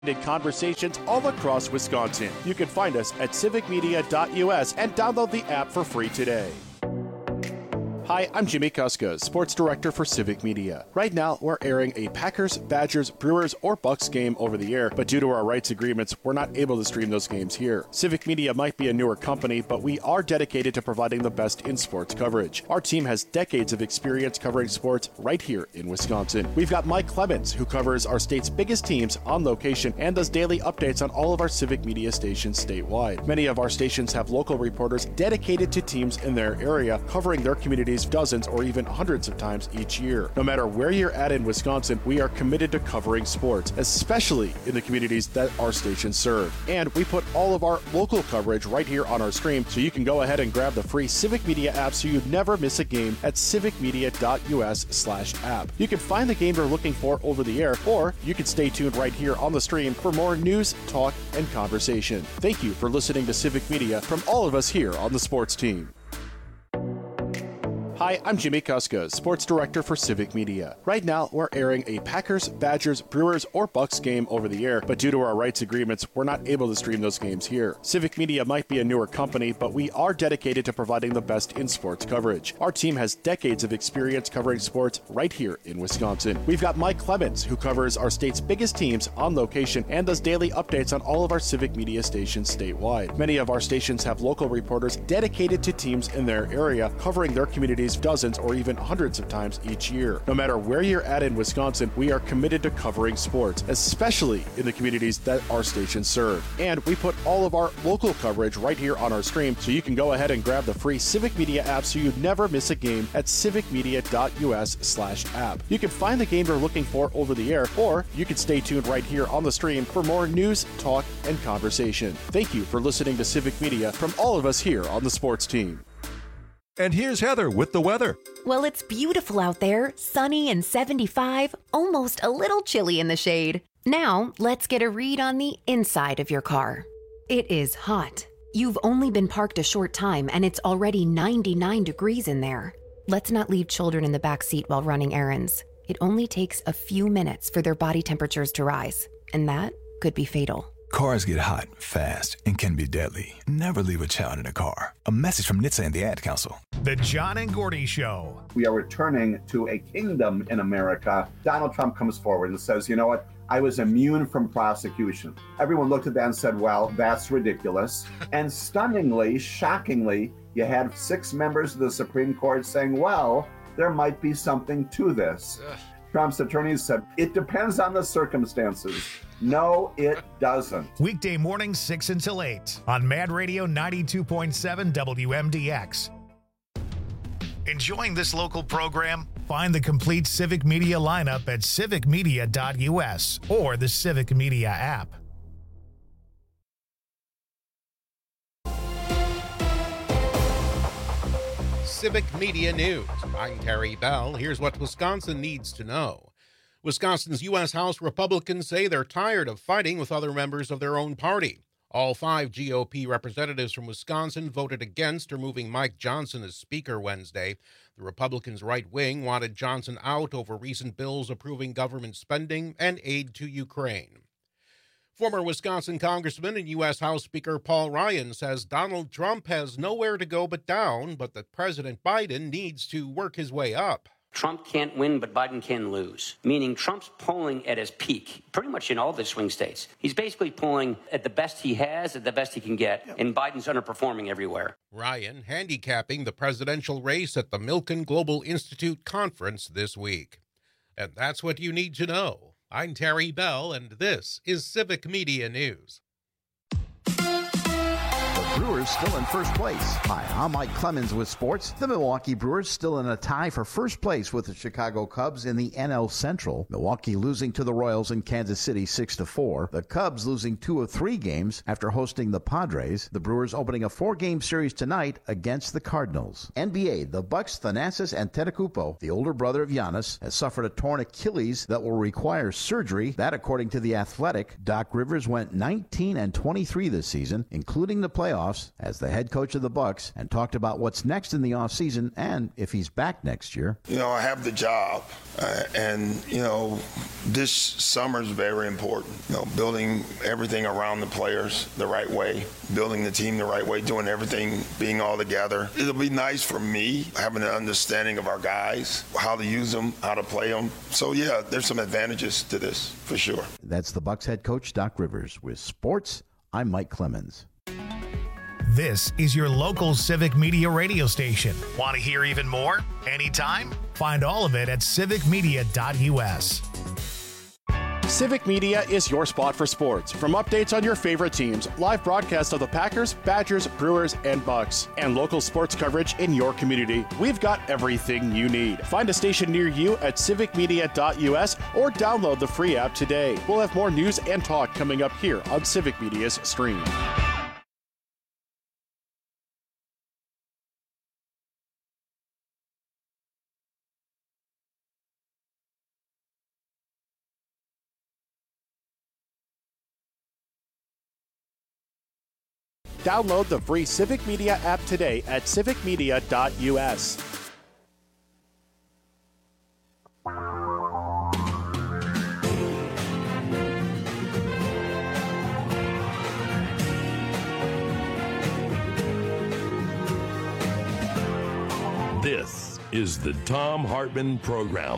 Conversations all across Wisconsin. You can find us at civicmedia.us and download the app for free today. Hi, I'm Jimmy Kuska, Sports Director for Civic Media. Right now, we're airing a Packers, Badgers, Brewers, or Bucks game over the air, but due to our rights agreements, we're not able to stream those games here. Civic Media might be a newer company, but we are dedicated to providing the best in sports coverage. Our team has decades of experience covering sports right here in Wisconsin. We've got Mike Clemens, who covers our state's biggest teams on location and does daily updates on all of our Civic Media stations statewide. Many of our stations have local reporters dedicated to teams in their area, covering their communities dozens or even hundreds of times each year. No matter where you're at in Wisconsin, we are committed to covering sports, especially in the communities that our stations serve. And we put all of our local coverage right here on our stream, so you can go ahead and grab the free Civic Media app so you never miss a game at civicmedia.us/app. You can find the game you're looking for over the air, or you can stay tuned right here on the stream for more news, talk, and conversation. Thank you for listening to Civic Media from all of us here on the sports team. Hi, I'm Jimmy Kuska, Sports Director for Civic Media. Right now, we're airing a Packers, Badgers, Brewers, or Bucks game over the air, but due to our rights agreements, we're not able to stream those games here. Civic Media might be a newer company, but we are dedicated to providing the best in sports coverage. Our team has decades of experience covering sports right here in Wisconsin. We've got Mike Clemens, who covers our state's biggest teams on location and does daily updates on all of our Civic Media stations statewide. Many of our stations have local reporters dedicated to teams in their area, covering their communities dozens or even hundreds of times each year. No matter where you're at in Wisconsin, we are committed to covering sports, especially in the communities that our stations serve. And we put all of our local coverage right here on our stream, so you can go ahead and grab the free Civic Media app so you never miss a game at civicmedia.us/app. You can find the game you're looking for over the air, or you can stay tuned right here on the stream for more news, talk, and conversation. Thank you for listening to Civic Media from all of us here on the sports team. And here's Heather with the weather. Well, it's beautiful out there, sunny and 75, almost a little chilly in the shade. Now, let's get a read on the inside of your car. It is hot. You've only been parked a short time and it's already 99 degrees in there. Let's not leave children in the back seat while running errands. It only takes a few minutes for their body temperatures to rise, and that could be fatal. Cars get hot, fast, and can be deadly. Never leave a child in a car. A message from NHTSA and the Ad Council. The John and Gordy Show. We are returning to a kingdom in America. Donald Trump comes forward and says, you know what? I was immune from prosecution. Everyone looked at that and said, well, that's ridiculous. And stunningly, shockingly, you had 6 members of the Supreme Court saying, well, there might be something to this. Trump's attorneys said, it depends on the circumstances. No, it doesn't. Weekday mornings 6 until 8 on Mad Radio 92.7 WMDX. Enjoying this local program? Find the complete Civic Media lineup at civicmedia.us or the Civic Media app. Civic Media News. I'm Terry Bell. Here's what Wisconsin needs to know. Wisconsin's U.S. House Republicans say they're tired of fighting with other members of their own party. All 5 GOP representatives from Wisconsin voted against removing Mike Johnson as Speaker Wednesday. The Republicans' right wing wanted Johnson out over recent bills approving government spending and aid to Ukraine. Former Wisconsin Congressman and U.S. House Speaker Paul Ryan says Donald Trump has nowhere to go but down, but that President Biden needs to work his way up. Trump can't win, but Biden can lose, meaning Trump's polling at his peak, pretty much in all the swing states. He's basically polling at the best he has, at the best he can get, and Biden's underperforming everywhere. Ryan handicapping the presidential race at the Milken Global Institute conference this week. And that's what you need to know. I'm Terry Bell, and this is Civic Media News. Brewers still in first place. Hi, I'm Mike Clemens with sports. The Milwaukee Brewers still in a tie for first place with the Chicago Cubs in the NL Central. Milwaukee losing to the Royals in Kansas City 6-4. The Cubs losing 2 of 3 games after hosting the Padres. The Brewers opening a 4-game series tonight against the Cardinals. NBA, the Bucks, Thanasis Antetokounmpo, the older brother of Giannis, has suffered a torn Achilles that will require surgery. That, according to The Athletic. Doc Rivers went 19-23 this season, including the playoffs, playoffs as the head coach of the Bucs and talked about what's next in the offseason and if he's back next year. I have the job, and this summer is very important. Building everything around the players the right way, building the team the right way, doing everything, being all together. It'll be nice for me having an understanding of our guys, how to use them, how to play them. So yeah, there's some advantages to this for sure. That's the Bucs head coach, Doc Rivers. With sports, I'm Mike Clemens. This is your local Civic Media radio station. Want to hear even more? Anytime? Find all of it at civicmedia.us. Civic Media is your spot for sports. From updates on your favorite teams, live broadcasts of the Packers, Badgers, Brewers, and Bucks, and local sports coverage in your community, we've got everything you need. Find a station near you at civicmedia.us or download the free app today. We'll have more news and talk coming up here on Civic Media's stream. Download the free Civic Media app today at civicmedia.us. This is the Thom Hartmann Program.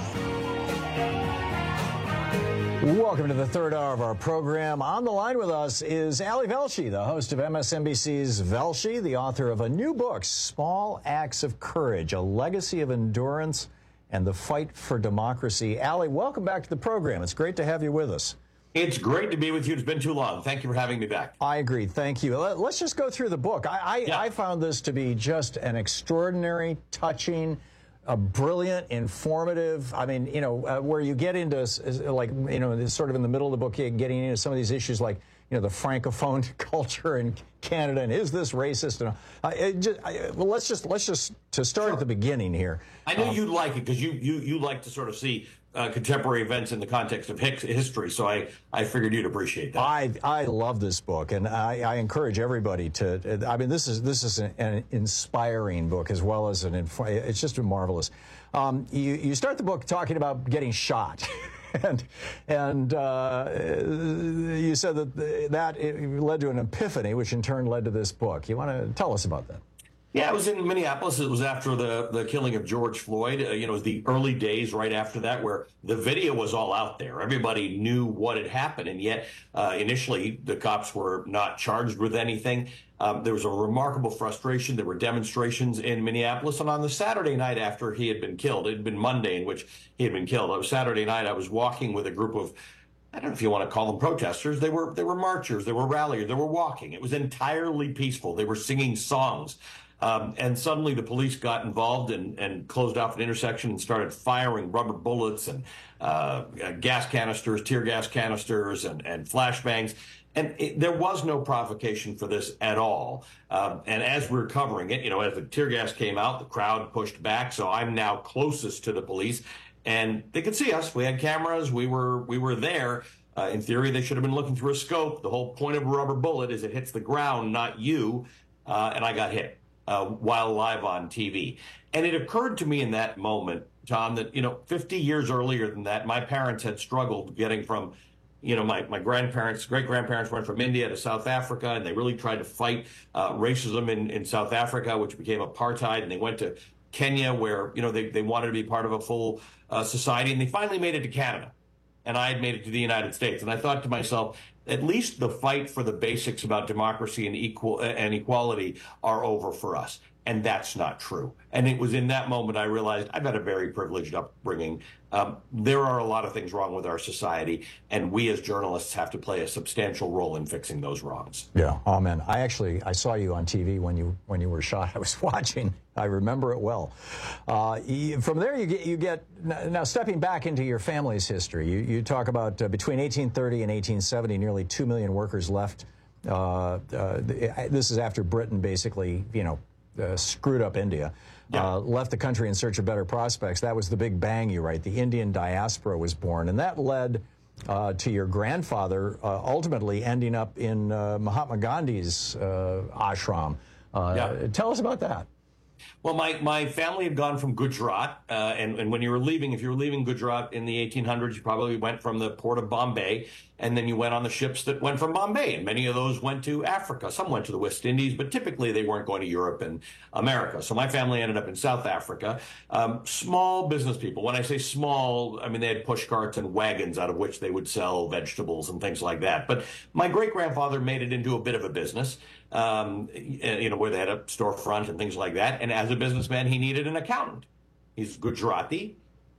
Welcome to the third hour of our program. On the line with us is Ali Velshi, the host of MSNBC's Velshi, the author of a new book, Small Acts of Courage, A Legacy of Endurance and the Fight for Democracy. Ali, welcome back to the program. It's great to have you with us. It's great to be with you. It's been too long. Thank you for having me back. I agree. Thank you. Let's just go through the book. I found this to be just an extraordinary, touching, brilliant, informative. I mean, where you get into, sort of in the middle of the book, getting into some of these issues like, the Francophone culture in Canada, and is this racist? And let's just to start at the beginning here. I know you'd like it because you like to sort of see contemporary events in the context of history, so I figured you'd appreciate that. I love this book, and I encourage everybody to. I mean, this is an inspiring book as well as it's just marvelous. You start the book talking about getting shot. And you said that it led to an epiphany, which in turn led to this book. You want to tell us about that? Yeah, it was in Minneapolis. It was after the killing of George Floyd. It was the early days right after that where the video was all out there. Everybody knew what had happened, and yet initially the cops were not charged with anything. There was a remarkable frustration. There were demonstrations in Minneapolis, and on the Saturday night after he had been killed, it had been Monday in which he had been killed. It was Saturday night. I was walking with a group of, I don't know if you want to call them protesters. They were marchers. They were ralliers. They were walking. It was entirely peaceful. They were singing songs. And suddenly the police got involved and closed off an intersection and started firing rubber bullets and gas canisters, tear gas canisters, and flashbangs. And there was no provocation for this at all. And as we're covering it, as the tear gas came out, the crowd pushed back. So I'm now closest to the police, and they could see us. We had cameras. We were there. In theory, they should have been looking through a scope. The whole point of a rubber bullet is it hits the ground, not you. And I got hit while live on TV. And it occurred to me in that moment, Tom, that, 50 years earlier than that, my parents had struggled getting from, my grandparents, great-grandparents went from India to South Africa, and they really tried to fight racism in South Africa, which became apartheid, and they went to Kenya where, they wanted to be part of a full society, and they finally made it to Canada. And I had made it to the United States. And I thought to myself, at least the fight for the basics about democracy and equality are over for us. And that's not true. And it was in that moment I realized I've had a very privileged upbringing. There are a lot of things wrong with our society, and we as journalists have to play a substantial role in fixing those wrongs. Yeah, amen. I saw you on TV when you were shot. I was watching. I remember it well. From there, you get now stepping back into your family's history. You talk about between 1830 and 1870, nearly 2 million workers left. This is after Britain basically, screwed up India, left the country in search of better prospects. That was the Big Bang, you write. The Indian diaspora was born, and that led to your grandfather ultimately ending up in Mahatma Gandhi's ashram. Tell us about that. Well, my family had gone from Gujarat, and when you were leaving, if you were leaving Gujarat in the 1800s, you probably went from the port of Bombay, and then you went on the ships that went from Bombay, and many of those went to Africa. Some went to the West Indies, but typically they weren't going to Europe and America. So my family ended up in South Africa. Small business people. When I say small, I mean they had push carts and wagons out of which they would sell vegetables and things like that. But my great-grandfather made it into a bit of a business. Where they had a storefront and things like that. And as a businessman, he needed an accountant. He's Gujarati.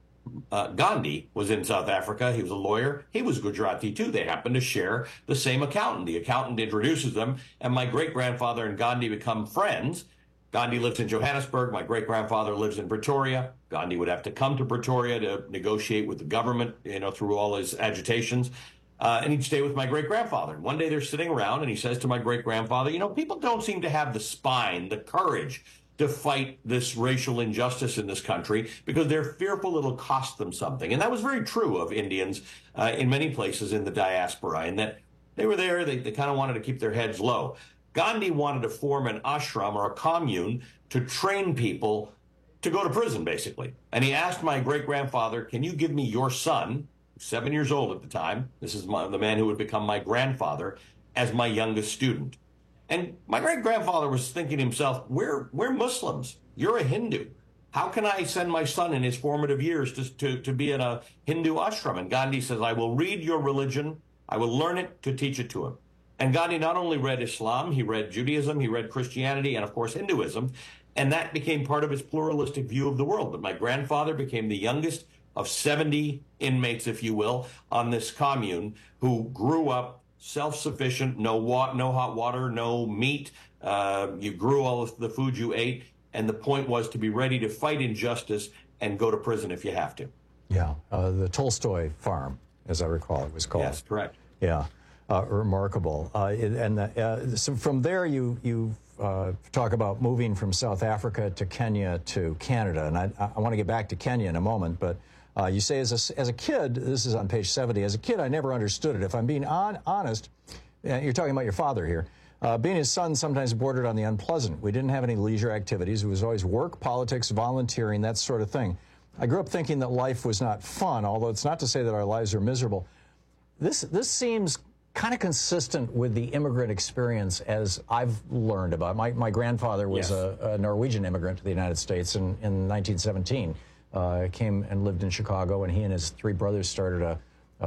Gandhi was in South Africa. He was a lawyer. He was Gujarati, too. They happened to share the same accountant. The accountant introduces them, and my great-grandfather and Gandhi become friends. Gandhi lives in Johannesburg. My great-grandfather lives in Pretoria. Gandhi would have to come to Pretoria to negotiate with the government, through all his agitations. And he'd stay with my great-grandfather. One day they're sitting around, and he says to my great-grandfather, people don't seem to have the spine, the courage to fight this racial injustice in this country because they're fearful it'll cost them something. And that was very true of Indians in many places in the diaspora, and that they were there, they kind of wanted to keep their heads low. Gandhi wanted to form an ashram or a commune to train people to go to prison, basically. And he asked my great-grandfather, can you give me your son, 7 years old at the time, this is the man who would become my grandfather, as my youngest student. And my great-grandfather was thinking to himself, we're Muslims. You're a Hindu. How can I send my son in his formative years to be in a Hindu ashram? And Gandhi says, I will read your religion. I will learn it to teach it to him. And Gandhi not only read Islam, he read Judaism, he read Christianity, and of course Hinduism. And that became part of his pluralistic view of the world. But my grandfather became the youngest of 70 inmates, if you will, on this commune who grew up self-sufficient, no hot water, no meat. You grew all of the food you ate. And the point was to be ready to fight injustice and go to prison if you have to. Yeah, the Tolstoy farm, as I recall it was called. Yes, correct. Yeah, remarkable. So from there, you talk about moving from South Africa to Kenya to Canada. And I want to get back to Kenya in a moment, but you say as a kid, this is on page 70, as a kid, I never understood it. If I'm being honest, you're talking about your father here. Being his son sometimes bordered on the unpleasant. We didn't have any leisure activities. It was always work, politics, volunteering, that sort of thing. I grew up thinking that life was not fun, although it's not to say that our lives are miserable. This seems kind of consistent with the immigrant experience as I've learned about. My grandfather was a Norwegian immigrant to the United States in 1917. Came and lived in Chicago, and he and his three brothers started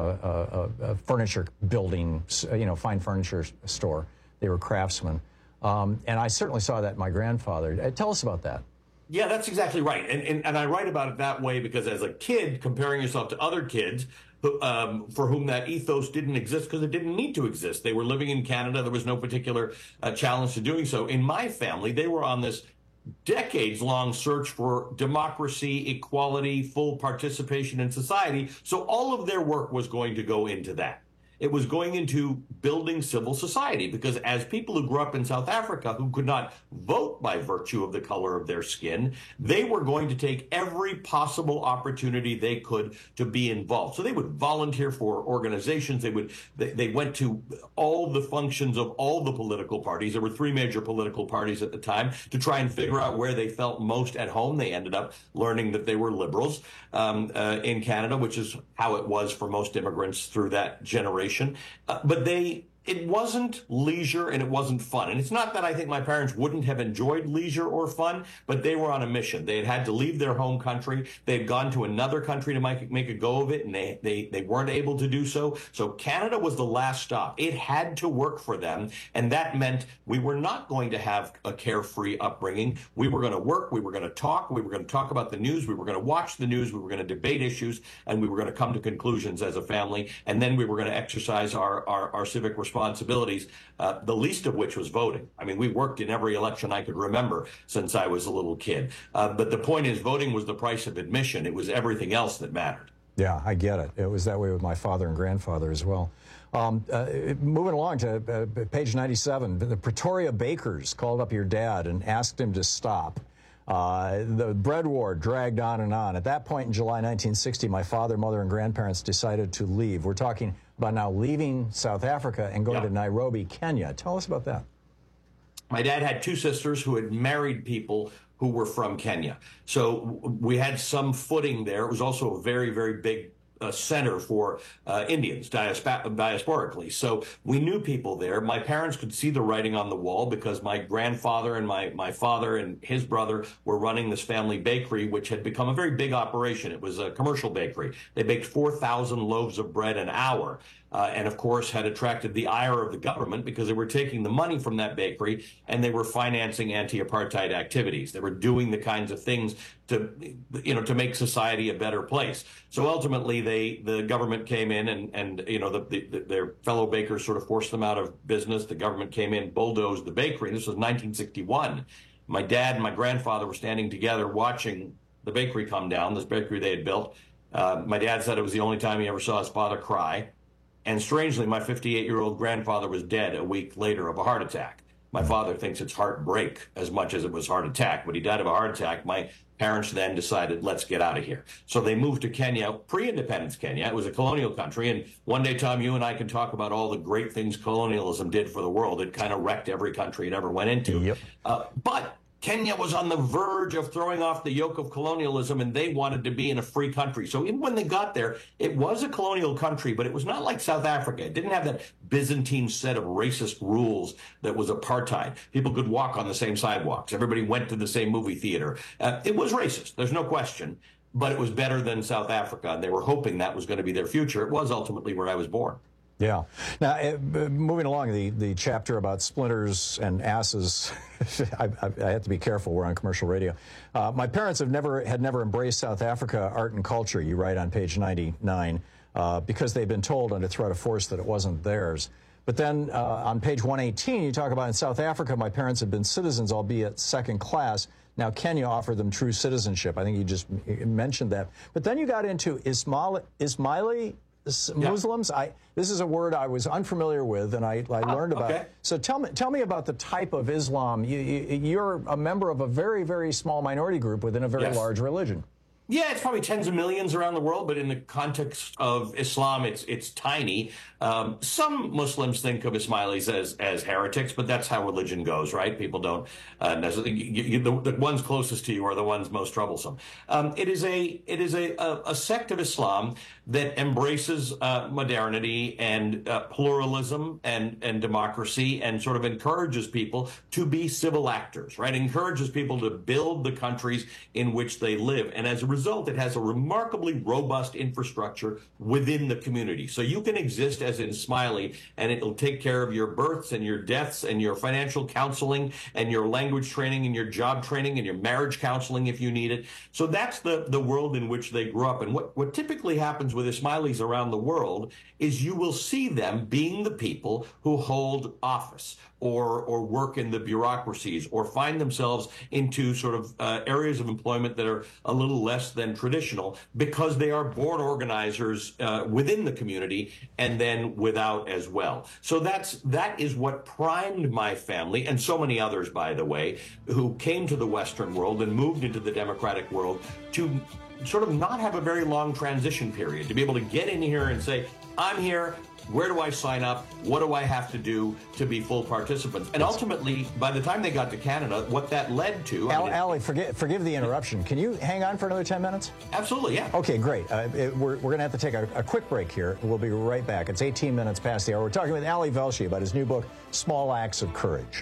a furniture building, fine furniture store. They were craftsmen. And I certainly saw that in my grandfather. Tell us about that. Yeah, that's exactly right. And I write about it that way because as a kid, comparing yourself to other kids for whom that ethos didn't exist because it didn't need to exist. They were living in Canada. There was no particular challenge to doing so. In my family, they were on this decades-long search for democracy, equality, full participation in society. So all of their work was going to go into that. It was going into building civil society because as people who grew up in South Africa who could not vote by virtue of the color of their skin, they were going to take every possible opportunity they could to be involved. So they would volunteer for organizations. They went to all the functions of all the political parties. There were three major political parties at the time to try and figure out where they felt most at home. They ended up learning that they were liberals in Canada, which is how it was for most immigrants through that generation. But it wasn't leisure and it wasn't fun. And it's not that I think my parents wouldn't have enjoyed leisure or fun, but they were on a mission. They had to leave their home country. They had gone to another country to make a go of it, and they weren't able to do so. So Canada was the last stop. It had to work for them, and that meant we were not going to have a carefree upbringing. We were going to work. We were going to talk. We were going to talk about the news. We were going to watch the news. We were going to debate issues, and we were going to come to conclusions as a family, and then we were going to exercise our civic responsibilities, the least of which was voting. I mean, we worked in every election I could remember since I was a little kid. But the point is, voting was the price of admission. It was everything else that mattered. Yeah, I get it. It was that way with my father and grandfather as well. Moving along to page 97, the Pretoria bakers called up your dad and asked him to stop. The bread war dragged on and on. At that point in July 1960, my father, mother, and grandparents decided to leave. We're talking about now leaving South Africa and going to Nairobi, Kenya. Tell us about that. My dad had two sisters who had married people who were from Kenya. So we had some footing there. It was also a very, very big center for Indians diasporically. So we knew people there. My parents could see the writing on the wall because my grandfather and my father and his brother were running this family bakery, which had become a very big operation. It was a commercial bakery. They baked 4,000 loaves of bread an hour. And, of course, had attracted the ire of the government because they were taking the money from that bakery and they were financing anti-apartheid activities. They were doing the kinds of things to make society a better place. So ultimately, the government came in and their fellow bakers sort of forced them out of business. The government came in, bulldozed the bakery. This was 1961. My dad and my grandfather were standing together watching the bakery come down, this bakery they had built. My dad said it was the only time he ever saw his father cry. And strangely, my 58-year-old grandfather was dead a week later of a heart attack. My father thinks it's heartbreak as much as it was heart attack, but he died of a heart attack. My parents then decided, let's get out of here. So they moved to Kenya, pre-independence Kenya. It was a colonial country. And one day, Tom, you and I can talk about all the great things colonialism did for the world. It kind of wrecked every country it ever went into. Yep. But Kenya was on the verge of throwing off the yoke of colonialism, and they wanted to be in a free country. So even when they got there, it was a colonial country, but it was not like South Africa. It didn't have that Byzantine set of racist rules that was apartheid. People could walk on the same sidewalks. Everybody went to the same movie theater. It was racist. There's no question, but it was better than South Africa, and they were hoping that was going to be their future. It was ultimately where I was born. Yeah. Now, moving along, the chapter about splinters and asses, I have to be careful. We're on commercial radio. My parents had never embraced South Africa art and culture, you write on page 99, because they'd been told under threat of force that it wasn't theirs. But then on page 118, you talk about in South Africa, my parents had been citizens, albeit second class. Now, Kenya offered them true citizenship. I think you just mentioned that. But then you got into Ismaili Muslims. This is a word I was unfamiliar with, and I learned about it. So tell me about the type of Islam. You're a member of a very, very small minority group within a very large religion. Yeah, it's probably tens of millions around the world, but in the context of Islam, it's tiny. Some Muslims think of Ismailis as heretics, but that's how religion goes, right? People don't necessarily. The ones closest to you are the ones most troublesome. It is a sect of Islam that embraces modernity and pluralism and democracy, and sort of encourages people to be civil actors, right? Encourages people to build the countries in which they live, and as a result, it has a remarkably robust infrastructure within the community. So you can exist as an Ismaili, and it'll take care of your births and your deaths and your financial counseling and your language training and your job training and your marriage counseling if you need it. So that's the world in which they grew up. And what typically happens with Ismailis around the world is you will see them being the people who hold office or work in the bureaucracies or find themselves into sort of areas of employment that are a little less than traditional because they are born organizers within the community and then without as well. So that is what primed my family, and so many others, by the way, who came to the Western world and moved into the democratic world to sort of not have a very long transition period, to be able to get in here and say, I'm here. Where do I sign up? What do I have to do to be full participants? And ultimately, by the time they got to Canada, what that led to... Ali, forgive the interruption. Can you hang on for another 10 minutes? Absolutely, yeah. Okay, great. We're going to have to take a quick break here. We'll be right back. It's 18 minutes past the hour. We're talking with Ali Velshi about his new book, Small Acts of Courage.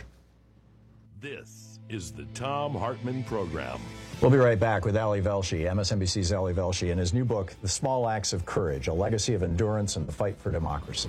This is the Thom Hartmann Program. We'll be right back with Ali Velshi, MSNBC's Ali Velshi, and his new book, The Small Acts of Courage, A Legacy of Endurance and the Fight for Democracy.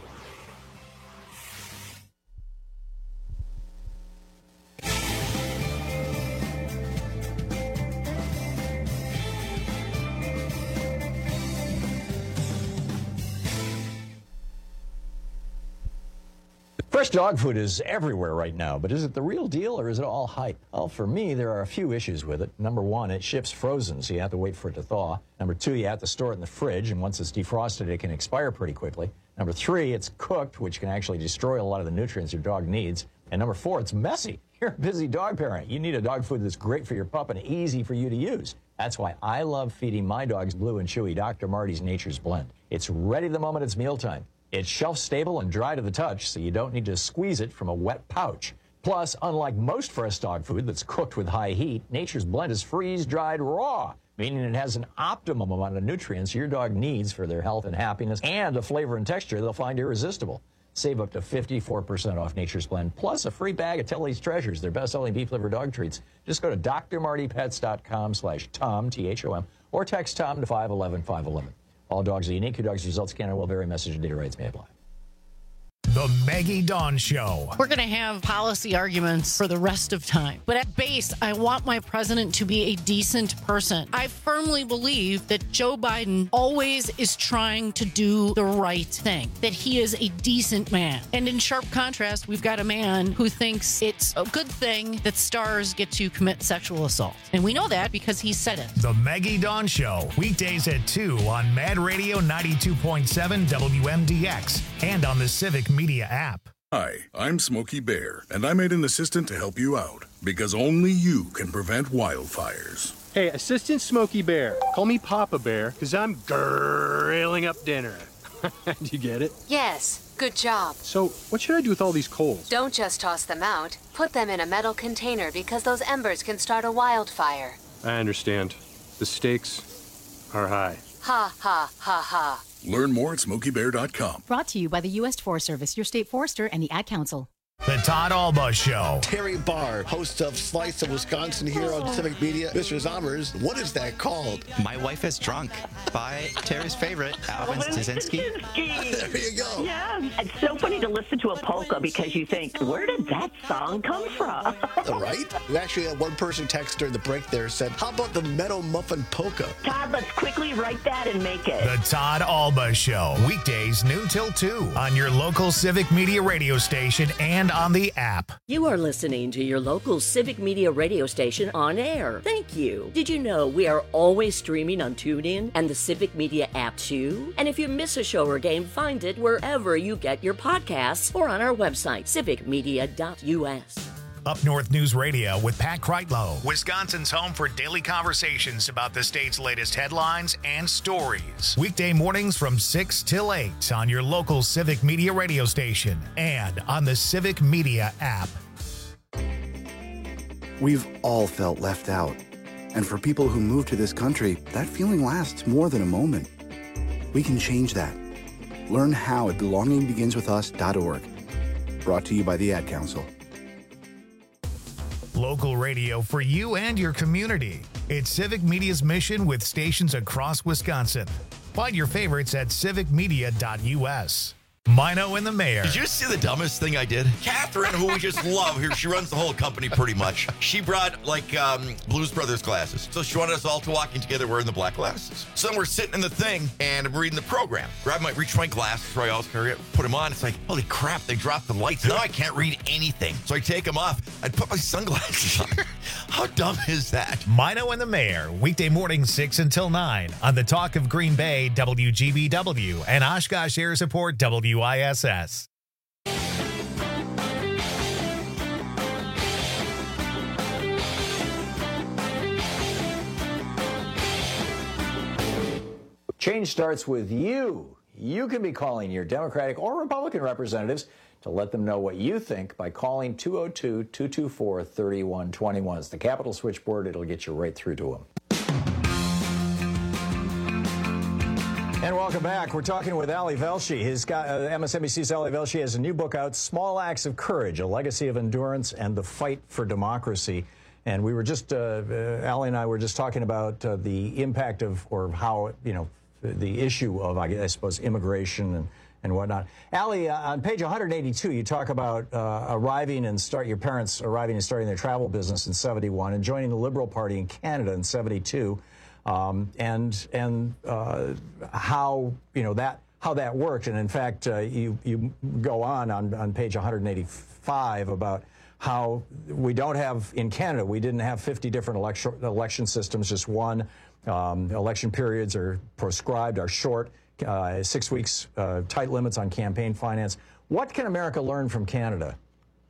Fresh dog food is everywhere right now, but is it the real deal or is it all hype? Well, for me, there are a few issues with it. Number one, it ships frozen, so you have to wait for it to thaw. Number two, you have to store it in the fridge, and once it's defrosted, it can expire pretty quickly. Number three, it's cooked, which can actually destroy a lot of the nutrients your dog needs. And number 4, it's messy. You're a busy dog parent. You need a dog food that's great for your pup and easy for you to use. That's why I love feeding my dogs Blue and Chewy Dr. Marty's Nature's Blend. It's ready the moment it's mealtime. It's shelf-stable and dry to the touch, so you don't need to squeeze it from a wet pouch. Plus, unlike most fresh dog food that's cooked with high heat, Nature's Blend is freeze-dried raw, meaning it has an optimum amount of nutrients your dog needs for their health and happiness, and a flavor and texture they'll find irresistible. Save up to 54% off Nature's Blend, plus a free bag of Tilly's Treasures, their best-selling beef-liver dog treats. Just go to drmartypets.com/Tom, T-H-O-M, or text Tom to 511-511. All dogs are unique. Your dog's results can and will vary. Message and data rights may apply. The Maggie Dawn Show. We're going to have policy arguments for the rest of time. But at base, I want my president to be a decent person. I firmly believe that Joe Biden always is trying to do the right thing, that he is a decent man. And in sharp contrast, we've got a man who thinks it's a good thing that stars get to commit sexual assault. And we know that because he said it. The Maggie Dawn Show, weekdays at 2 on Mad Radio 92.7 WMDX and on the Civic Media app. Hi, I'm Smokey Bear, and I made an assistant to help you out, because only you can prevent wildfires. Hey, Assistant Smokey Bear, call me Papa Bear, because I'm grilling up dinner. Do you get it? Yes, good job. So, what should I do with all these coals? Don't just toss them out. Put them in a metal container, because those embers can start a wildfire. I understand. The stakes are high. Ha, ha, ha, ha. Learn more at SmokeyBear.com. Brought to you by the U.S. Forest Service, your state forester, and the Ad Council. The Todd Alba Show. Terry Barr, host of Slice of Wisconsin here on Civic Media. Mr. Zommers, what is that called? My Wife is Drunk by Terry's favorite, Alvin Stasinski. There you go. Yeah, it's so funny to listen to a polka because you think, where did that song come from? Right? We actually had one person text during the break there said, how about the Meadow Muffin Polka? Todd, let's quickly write that and make it. The Todd Alba Show, weekdays noon till 2 on your local Civic Media radio station and on the app. You are listening to your local Civic Media radio station on air. Thank you. Did you know we are always streaming on TuneIn and the Civic Media app too? And if you miss a show or game, find it wherever you get your podcasts or on our website, civicmedia.us. Up North News Radio with Pat Kreitlow, Wisconsin's home for daily conversations about the state's latest headlines and stories. Weekday mornings from 6 till 8 on your local Civic Media radio station and on the Civic Media app. We've all felt left out. And for people who move to this country, that feeling lasts more than a moment. We can change that. Learn how at belongingbeginswithus.org. Brought to you by the Ad Council. Local radio for you and your community. It's Civic Media's mission with stations across Wisconsin. Find your favorites at civicmedia.us. Mino and the Mayor. Did you see the dumbest thing I did? Catherine, who we just love here, she runs the whole company pretty much. She brought Blues Brothers glasses. So she wanted us all to walk in together wearing the black glasses. So then we're sitting in the thing and I'm reading the program. Reach my glasses, where I always carry it, put them on. It's like, holy crap, they dropped the lights. Now I can't read anything. So I take them off. I'd put my sunglasses on. How dumb is that? Mino and the Mayor, weekday mornings 6 until 9 on the Talk of Green Bay, WGBW, and Oshkosh Air Support, WISS. Change starts with you. You can be calling your Democratic or Republican representatives to let them know what you think by calling 202-224-3121. It's the Capitol switchboard. It'll get you right through to them. And welcome back. We're talking with Ali Velshi. MSNBC's Ali Velshi has a new book out, Small Acts of Courage, A Legacy of Endurance and the Fight for Democracy. And we were just, Ali and I were just talking about the impact of, or how, the issue of, I suppose, immigration and whatnot. Ali, on page 182, you talk about your parents arriving and starting their travel business in 71 and joining the Liberal Party in Canada in 72. And how that worked, and in fact you go on page 185 about how we don't have in Canada, we didn't have 50 different election systems, just one. Election periods are prescribed, are short, 6 weeks, tight limits on campaign finance. What can America learn from Canada?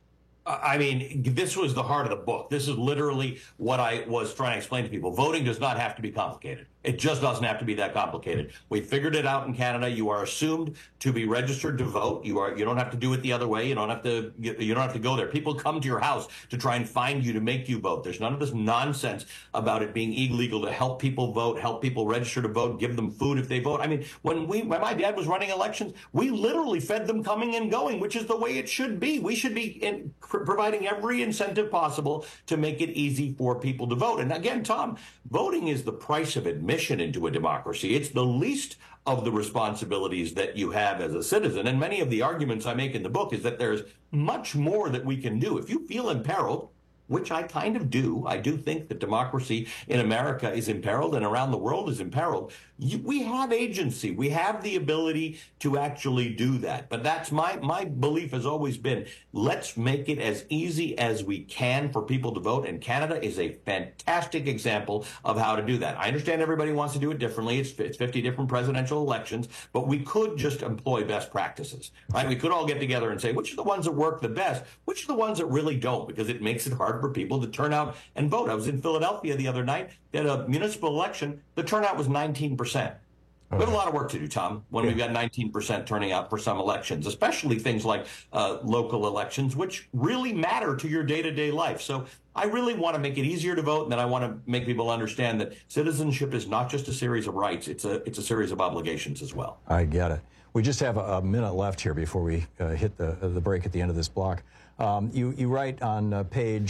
I mean, this was the heart of the book. This is literally what I was trying to explain to people. Voting does not have to be complicated. It just doesn't have to be that complicated. We figured it out in Canada. You are assumed to be registered to vote. You don't have to do it the other way. You don't have to go there. People come to your house to try and find you to make you vote. There's none of this nonsense about it being illegal to help people vote, help people register to vote, give them food if they vote. I mean, when my dad was running elections, we literally fed them coming and going, which is the way it should be. We should be providing every incentive possible to make it easy for people to vote. And again, Tom, voting is the price of admission into a democracy. It's the least of the responsibilities that you have as a citizen. And many of the arguments I make in the book is that there's much more that we can do. If you feel imperiled, which I kind of do, I do think that democracy in America is imperiled and around the world is imperiled. We have agency. We have the ability to actually do that. But that's my belief has always been, let's make it as easy as we can for people to vote. And Canada is a fantastic example of how to do that. I understand everybody wants to do it differently. It's 50 different presidential elections, but we could just employ best practices, right? We could all get together and say, which are the ones that work the best? Which are the ones that really don't? Because it makes it hard for people to turn out and vote. I was in Philadelphia the other night. They had a municipal election. The turnout was 19%. We have a lot of work to do, Tom, when we've got 19% turning out for some elections, especially things like local elections, which really matter to your day-to-day life. So I really want to make it easier to vote, and then I want to make people understand that citizenship is not just a series of rights. It's a series of obligations as well. I get it. We just have a minute left here before we hit the break at the end of this block. You write on page,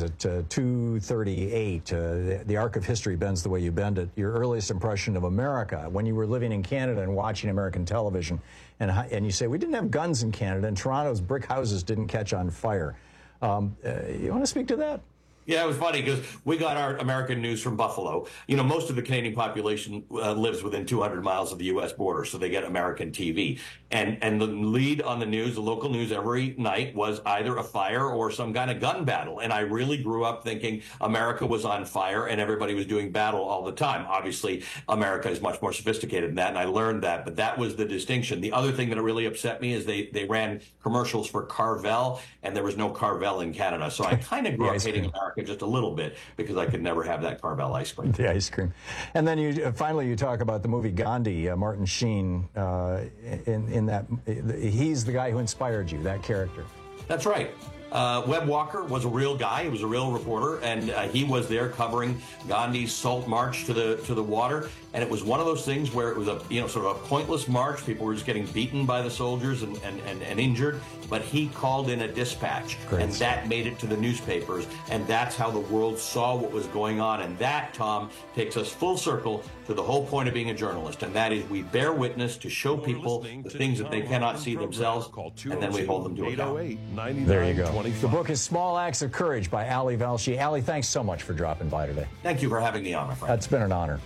238, the arc of history bends the way you bend it, your earliest impression of America, when you were living in Canada and watching American television. And you say, we didn't have guns in Canada, and Toronto's brick houses didn't catch on fire. You want to speak to that? Yeah, it was funny because we got our American news from Buffalo. You know, most of the Canadian population lives within 200 miles of the U.S. border, so they get American TV. And the lead on the news, the local news every night was either a fire or some kind of gun battle. And I really grew up thinking America was on fire and everybody was doing battle all the time. Obviously, America is much more sophisticated than that, and I learned that. But that was the distinction. The other thing that really upset me is they ran commercials for Carvel, and there was no Carvel in Canada. So I kind of grew up hating America just a little bit because I could never have that Carvel ice cream. The ice cream. And then you finally talk about the movie Gandhi, Martin Sheen, in that. He's the guy who inspired you, that character. That's right. Webb Walker was a real guy. He was a real reporter, and he was there covering Gandhi's Salt March to the water. And it was one of those things where it was a sort of a pointless march. People were just getting beaten by the soldiers and injured. But he called in a dispatch, and that made it to the newspapers. And that's how the world saw what was going on. And that, Tom, takes us full circle to the whole point of being a journalist. And that is we bear witness to show people the things that they cannot see themselves, and then we hold them to account. There you go. The book is Small Acts of Courage by Ali Velshi. Ali, thanks so much for dropping by today. Thank you for having me on, my friend. That's been an honor.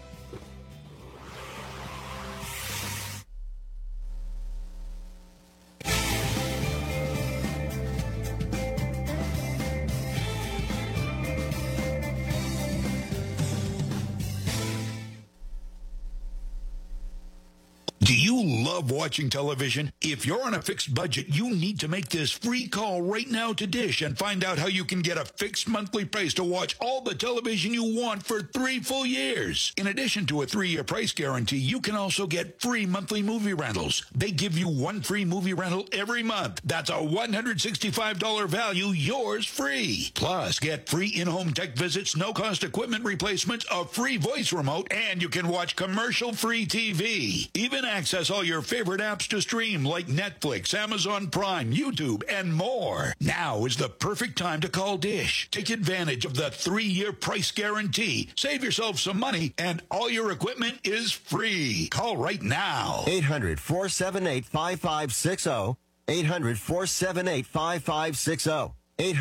Do you love watching television? If you're on a fixed budget, you need to make this free call right now to Dish and find out how you can get a fixed monthly price to watch all the television you want for 3 full years. In addition to a 3-year price guarantee, you can also get free monthly movie rentals. They give you 1 free movie rental every month. That's a $165 value, yours free. Plus, get free in-home tech visits, no-cost equipment replacements, a free voice remote, and you can watch commercial-free TV. Even access all your favorite apps to stream like Netflix, Amazon Prime, YouTube, and more. Now is the perfect time to call Dish. Take advantage of the 3-year price guarantee. Save yourself some money, and all your equipment is free. Call right now. 800-478-5560. 800-478-5560.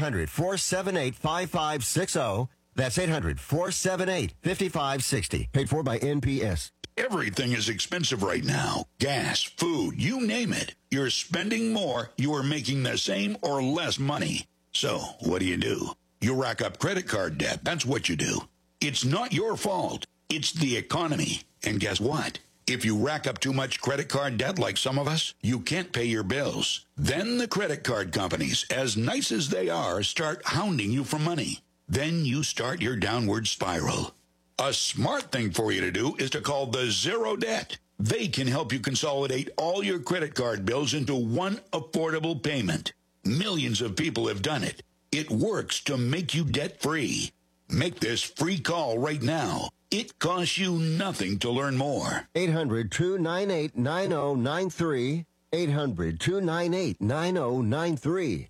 800-478-5560. That's 800-478-5560. Paid for by NPS. Everything is expensive right now. Gas, food, you name it. You're spending more, you are making the same or less money. So, what do? You rack up credit card debt. That's what you do. It's not your fault. It's the economy. And guess what? If you rack up too much credit card debt like some of us, you can't pay your bills. Then the credit card companies, as nice as they are, start hounding you for money. Then you start your downward spiral. A smart thing for you to do is to call the Zero Debt. They can help you consolidate all your credit card bills into one affordable payment. Millions of people have done it. It works to make you debt-free. Make this free call right now. It costs you nothing to learn more. 800-298-9093. 800-298-9093.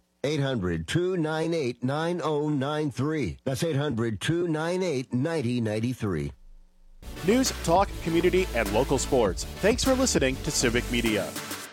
800-298-9093. That's 800-298-9093. News, talk, community, and local sports. Thanks for listening to Civic Media.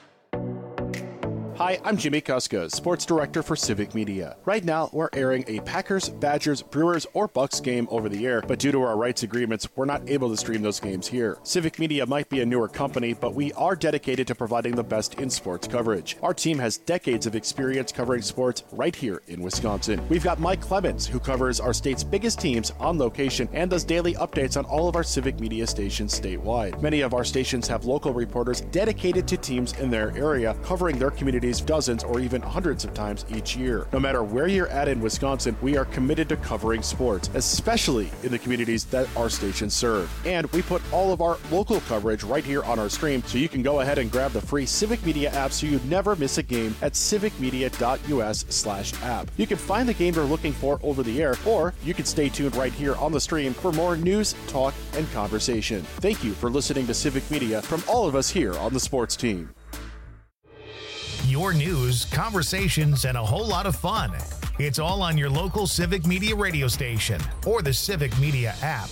Hi, I'm Jimmy Kuska, Sports Director for Civic Media. Right now, we're airing a Packers, Badgers, Brewers, or Bucks game over the air, but due to our rights agreements, we're not able to stream those games here. Civic Media might be a newer company, but we are dedicated to providing the best in sports coverage. Our team has decades of experience covering sports right here in Wisconsin. We've got Mike Clemens, who covers our state's biggest teams on location and does daily updates on all of our Civic Media stations statewide. Many of our stations have local reporters dedicated to teams in their area, covering their communities dozens or even hundreds of times each year. No matter where you're at in Wisconsin, we are committed to covering sports, especially in the communities that our stations serve. And we put all of our local coverage right here on our stream, so you can go ahead and grab the free Civic Media app so you never miss a game at civicmedia.us/app. You can find the game you're looking for over the air, or you can stay tuned right here on the stream for more news, talk, and conversation. Thank you for listening to Civic Media from all of us here on the sports team. Your news, conversations, and a whole lot of fun. It's all on your local Civic Media radio station or the Civic Media app.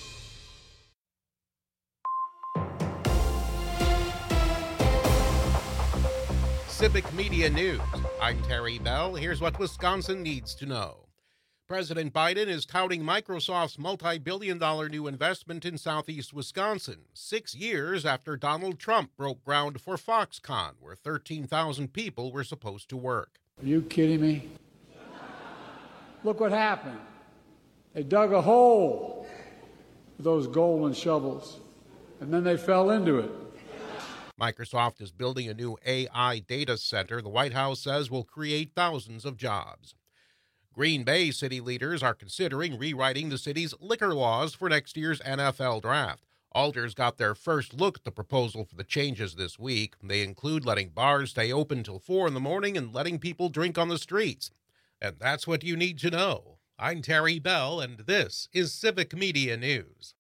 Civic Media News. I'm Terry Bell. Here's what Wisconsin needs to know. President Biden is touting Microsoft's multi-billion-dollar new investment in southeast Wisconsin, 6 years after Donald Trump broke ground for Foxconn, where 13,000 people were supposed to work. Are you kidding me? Look what happened. They dug a hole with those golden shovels, and then they fell into it. Microsoft is building a new AI data center the White House says will create thousands of jobs. Green Bay city leaders are considering rewriting the city's liquor laws for next year's NFL draft. Alders got their first look at the proposal for the changes this week. They include letting bars stay open till 4 in the morning and letting people drink on the streets. And that's what you need to know. I'm Terry Bell, and this is Civic Media News.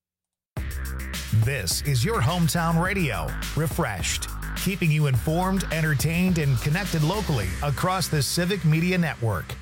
This is your hometown radio, refreshed, keeping you informed, entertained, and connected locally across the Civic Media Network.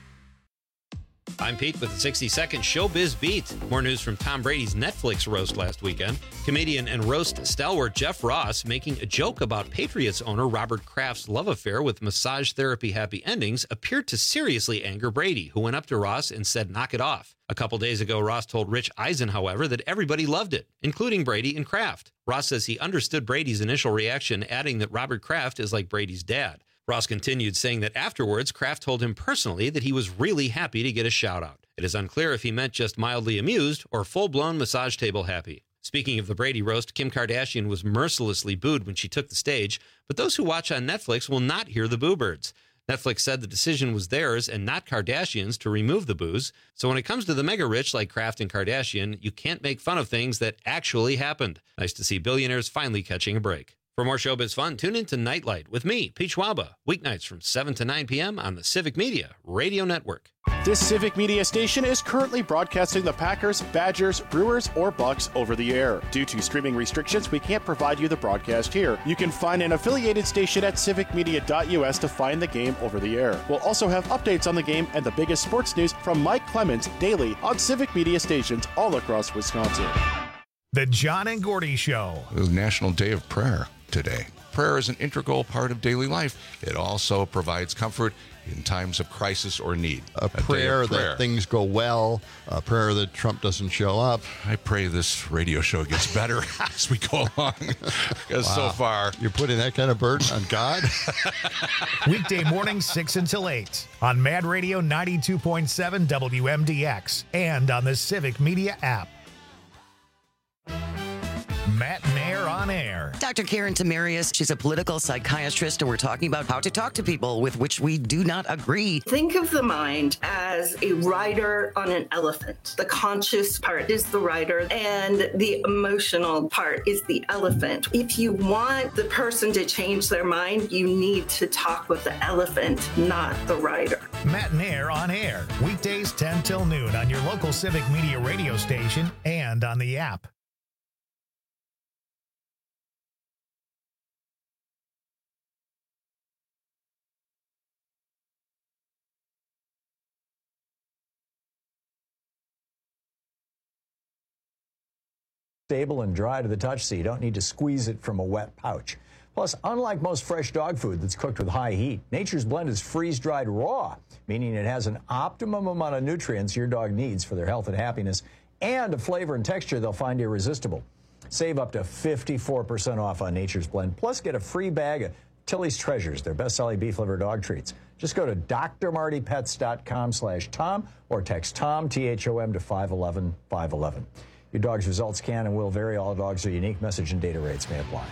I'm Pete with the 60-second Showbiz Beat. More news from Tom Brady's Netflix roast last weekend. Comedian and roast stalwart Jeff Ross making a joke about Patriots owner Robert Kraft's love affair with massage therapy happy endings appeared to seriously anger Brady, who went up to Ross and said, "Knock it off." A couple days ago, Ross told Rich Eisen, however, that everybody loved it, including Brady and Kraft. Ross says he understood Brady's initial reaction, adding that Robert Kraft is like Brady's dad. Ross continued, saying that afterwards, Kraft told him personally that he was really happy to get a shout-out. It is unclear if he meant just mildly amused or full-blown massage table happy. Speaking of the Brady roast, Kim Kardashian was mercilessly booed when she took the stage, but those who watch on Netflix will not hear the boo birds. Netflix said the decision was theirs and not Kardashian's to remove the boos. So when it comes to the mega-rich like Kraft and Kardashian, you can't make fun of things that actually happened. Nice to see billionaires finally catching a break. For more showbiz fun, tune in to Nightlight with me, Pete Schwaba, weeknights from 7 to 9 p.m. on the Civic Media Radio Network. This Civic Media station is currently broadcasting the Packers, Badgers, Brewers, or Bucks over the air. Due to streaming restrictions, we can't provide you the broadcast here. You can find an affiliated station at civicmedia.us to find the game over the air. We'll also have updates on the game and the biggest sports news from Mike Clemens daily on Civic Media stations all across Wisconsin. The John and Gordy Show. It was National Day of Prayer today. Prayer is an integral part of daily life. It also provides comfort in times of crisis or need. A prayer that things go well, a prayer that Trump doesn't show up. I pray this radio show gets better as we go along, because so far... You're putting that kind of burden on God? Weekday mornings 6 until 8 on Mad Radio 92.7 WMDX and on the Civic Media app. Matt Mayer Air. Dr. Karen Tamarius, she's a political psychiatrist, and we're talking about how to talk to people with which we do not agree. Think of the mind as a rider on an elephant. The conscious part is the rider, and the emotional part is the elephant. If you want the person to change their mind, you need to talk with the elephant, not the rider. Matt and Air on Air, weekdays 10 till noon on your local Civic Media radio station and on the app. Stable and dry to the touch, so you don't need to squeeze it from a wet pouch. Plus, unlike most fresh dog food that's cooked with high heat, Nature's Blend is freeze-dried raw, meaning it has an optimum amount of nutrients your dog needs for their health and happiness, and a flavor and texture they'll find irresistible. Save up to 54% off on Nature's Blend, plus get a free bag of Tilly's Treasures, their best-selling beef liver dog treats. Just go to drmartypets.com/Tom or text Tom, T-H-O-M, to 511-511. Your dog's results can and will vary. All dogs are unique. Message and data rates may apply.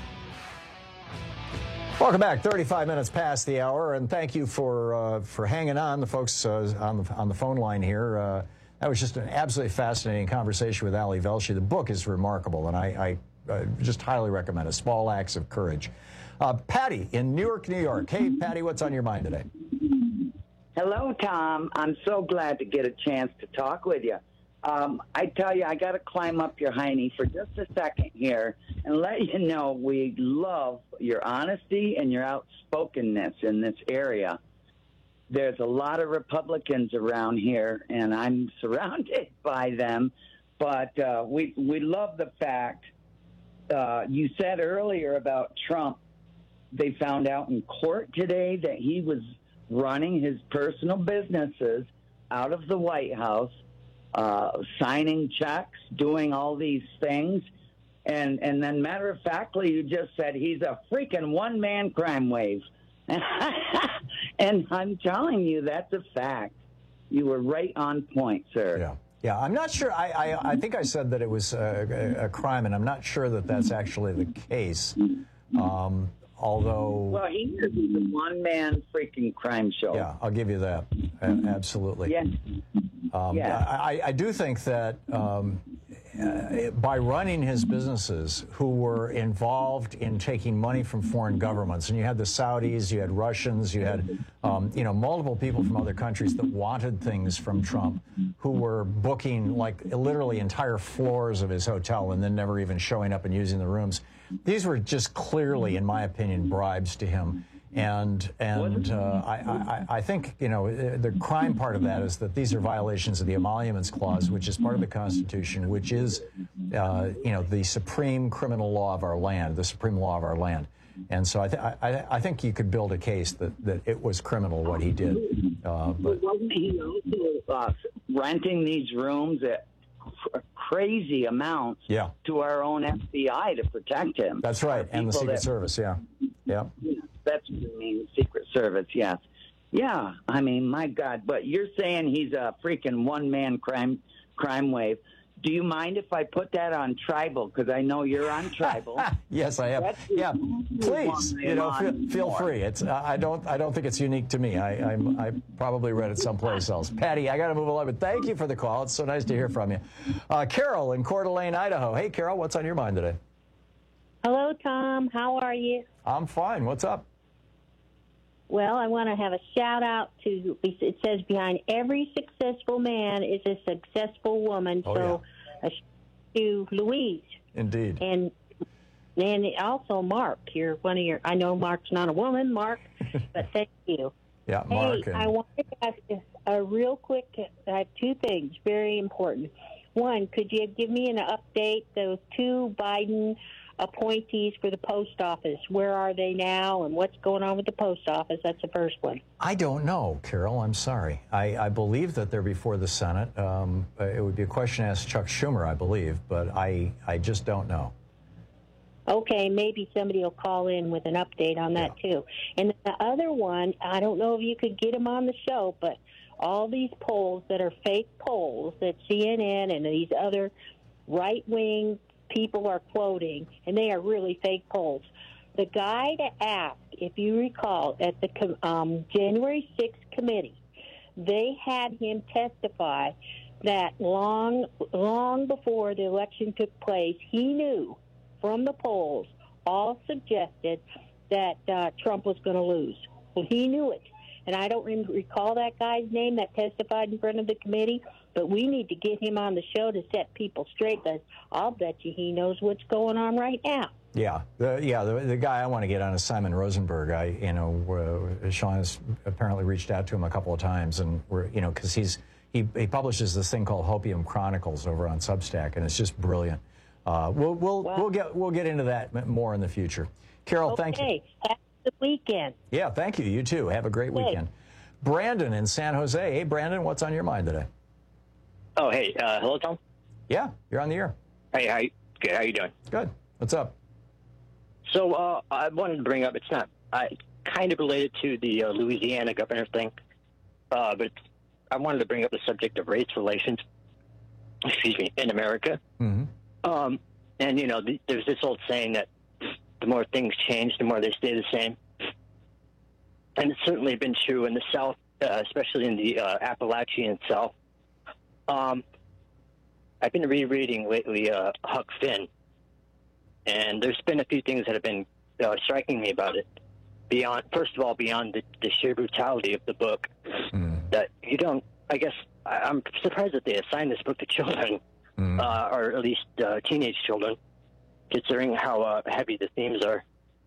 Welcome back. 35 minutes past the hour, and thank you for hanging on, the folks on the phone line here. That was just an absolutely fascinating conversation with Ali Velshi. The book is remarkable, and I just highly recommend it. Small Acts of Courage. Patty in Newark, New York. Hey, Patty, what's on your mind today? Hello, Tom. I'm so glad to get a chance to talk with you. I tell you, I got to climb up your hiney for just a second here and let you know we love your honesty and your outspokenness in this area. There's a lot of Republicans around here, and I'm surrounded by them, but we love the fact you said earlier about Trump. They found out in court today that he was running his personal businesses out of the White House, signing checks, doing all these things. And then matter of factly, you just said he's a freaking one-man crime wave. And I'm telling you, that's a fact. You were right on point, sir. Yeah. Yeah, I'm not sure. I think I said that it was a crime, and I'm not sure that that's actually the case. Although... Well, he is a one-man freaking crime show. Yeah, I'll give you that. Absolutely. Yeah. I do think that by running his businesses who were involved in taking money from foreign governments, and you had the Saudis, you had Russians, you had multiple people from other countries that wanted things from Trump, who were booking like literally entire floors of his hotel and then never even showing up and using the rooms. These were just clearly, in my opinion, bribes to him. And I think, the crime part of that is that these are violations of the Emoluments Clause, which is part of the Constitution, which is, the supreme criminal law of our land, the supreme law of our land. And so I think you could build a case that it was criminal what he did. But wasn't he also renting these rooms at crazy amounts to our own FBI to protect him? That's right, and the Secret Service, yeah. That's what I mean, Secret Service, yes. Yeah, I mean, my God, but you're saying he's a freaking one-man crime wave. Do you mind if I put that on Tribal? Because I know you're on Tribal. Yes, I am. Yeah, please. Feel free. It's I don't think it's unique to me. I probably read it someplace else. Patty, I got to move along, but thank you for the call. It's so nice to hear from you. Carol in Coeur d'Alene, Idaho. Hey, Carol, what's on your mind today? Hello, Tom. How are you? I'm fine. What's up? Well, I want to have a shout out to, it says behind every successful man is a successful woman. To Louise. Indeed. And also Mark. You're one of your, I know Mark's not a woman, Mark, but thank you. Yeah, Mark. Hey, I wanted to ask you a real quick, I have two things very important. One, could you give me an update, those two Biden appointees for the post office? Where are they now, and what's going on with the post office? That's the first one. I don't know, Carol. I'm sorry. I believe that they're before the Senate. It would be a question to ask Chuck Schumer, I believe, but I just don't know. Okay, maybe somebody will call in with an update on that, too. And the other one, I don't know if you could get them on the show, but all these polls that are fake polls that CNN and these other right-wing people are quoting, and they are really fake polls. The guy to ask, if you recall, at the January 6th committee, they had him testify that long before the election took place, he knew from the polls, all suggested that Trump was going to lose. Well, he knew it. And I don't recall that guy's name that testified in front of the committee, but we need to get him on the show to set people straight, because I'll bet you he knows what's going on right now. Yeah, the guy I want to get on is Simon Rosenberg. Sean has apparently reached out to him a couple of times, and because he publishes this thing called Hopium Chronicles over on Substack, and it's just brilliant. We'll get into that more in the future. Carol, thank you. Okay, have a good weekend. Yeah, thank you. You too. Have a great weekend. Brandon in San Jose. Hey, Brandon, what's on your mind today? Oh, hey, hello, Tom. Yeah, you're on the air. Hey, good. How you doing? Good. What's up? So I wanted to bring up, it's not kind of related to the Louisiana governor thing, but I wanted to bring up the subject of race relations, in America. Mm-hmm. And, there's this old saying that the more things change, the more they stay the same. And it's certainly been true in the South, especially in the Appalachian South. I've been rereading lately Huck Finn, and there's been a few things that have been striking me about it. Beyond the sheer brutality of the book, that you don't. I guess I'm surprised that they assigned this book to children, or at least teenage children, considering how heavy the themes are.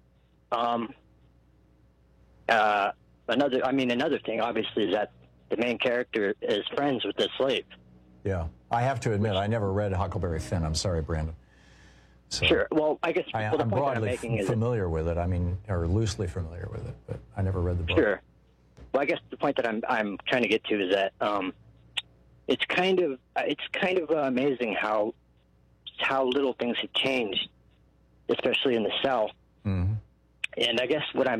Another thing, obviously, is that the main character is friends with the slave. Yeah, I have to admit, I never read Huckleberry Finn. I'm sorry, Brandon. So sure. Well, I guess I'm the point broadly that I'm making is familiar with it. Or loosely familiar with it, but I never read the book. Sure. Well, I guess the point that I'm trying to get to is that it's kind of amazing how little things have changed, especially in the South. Mm-hmm. And I guess what I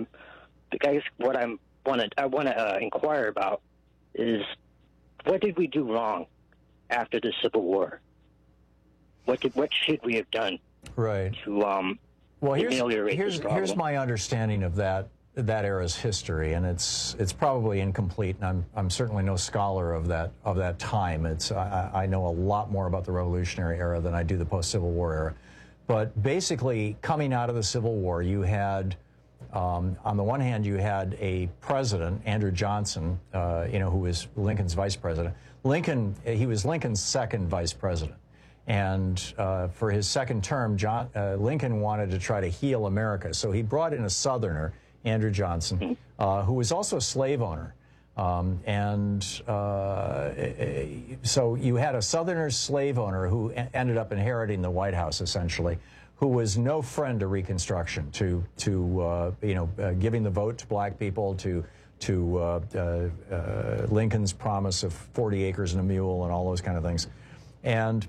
want to inquire about is, what did we do wrong after the Civil War? What should we have done? Right. To ameliorate this problem? Here's my understanding of that era's history, and it's probably incomplete, and I'm certainly no scholar of that time. I know a lot more about the Revolutionary era than I do the post-Civil War era. But basically, coming out of the Civil War, you had, on the one hand, you had a president, Andrew Johnson, who was Lincoln's vice president. He was Lincoln's second vice president. And for his second term, Lincoln wanted to try to heal America. So he brought in a Southerner, Andrew Johnson, who was also a slave owner. So you had a Southerner slave owner who ended up inheriting the White House, essentially, who was no friend to Reconstruction, to giving the vote to black people, to Lincoln's promise of 40 acres and a mule and all those kind of things. And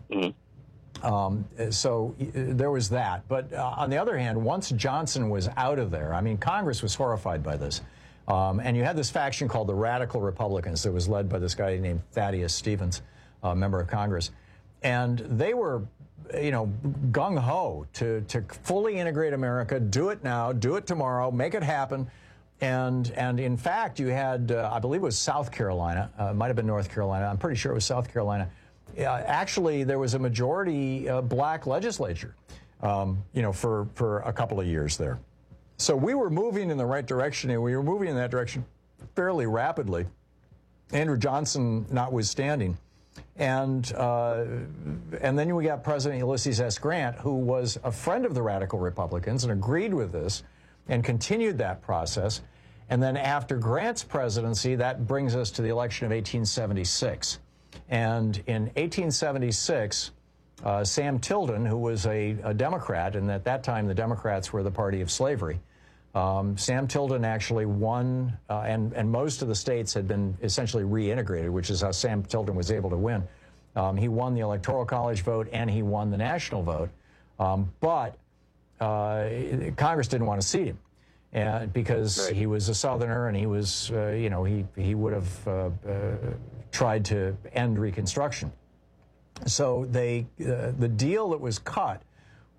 so there was that. But on the other hand, once Johnson was out of there, Congress was horrified by this. And you had this faction called the Radical Republicans that was led by this guy named Thaddeus Stevens, a member of Congress. And they were, gung-ho to fully integrate America, do it now, do it tomorrow, make it happen. And in fact, you had, I believe it was South Carolina, might have been North Carolina, I'm pretty sure it was South Carolina. Actually, there was a majority black legislature, for a couple of years there. So we were moving in the right direction, and we were moving in that direction fairly rapidly, Andrew Johnson notwithstanding. And then we got President Ulysses S. Grant, who was a friend of the Radical Republicans and agreed with this and continued that process. And then after Grant's presidency, that brings us to the election of 1876. And in 1876, Sam Tilden, who was a Democrat, and at that time the Democrats were the party of slavery, Sam Tilden actually won, and most of the states had been essentially reintegrated, which is how Sam Tilden was able to win. He won the Electoral College vote, and he won the national vote. But Congress didn't want to seat him because he was a Southerner, and he was, he would have tried to end Reconstruction. So the deal that was cut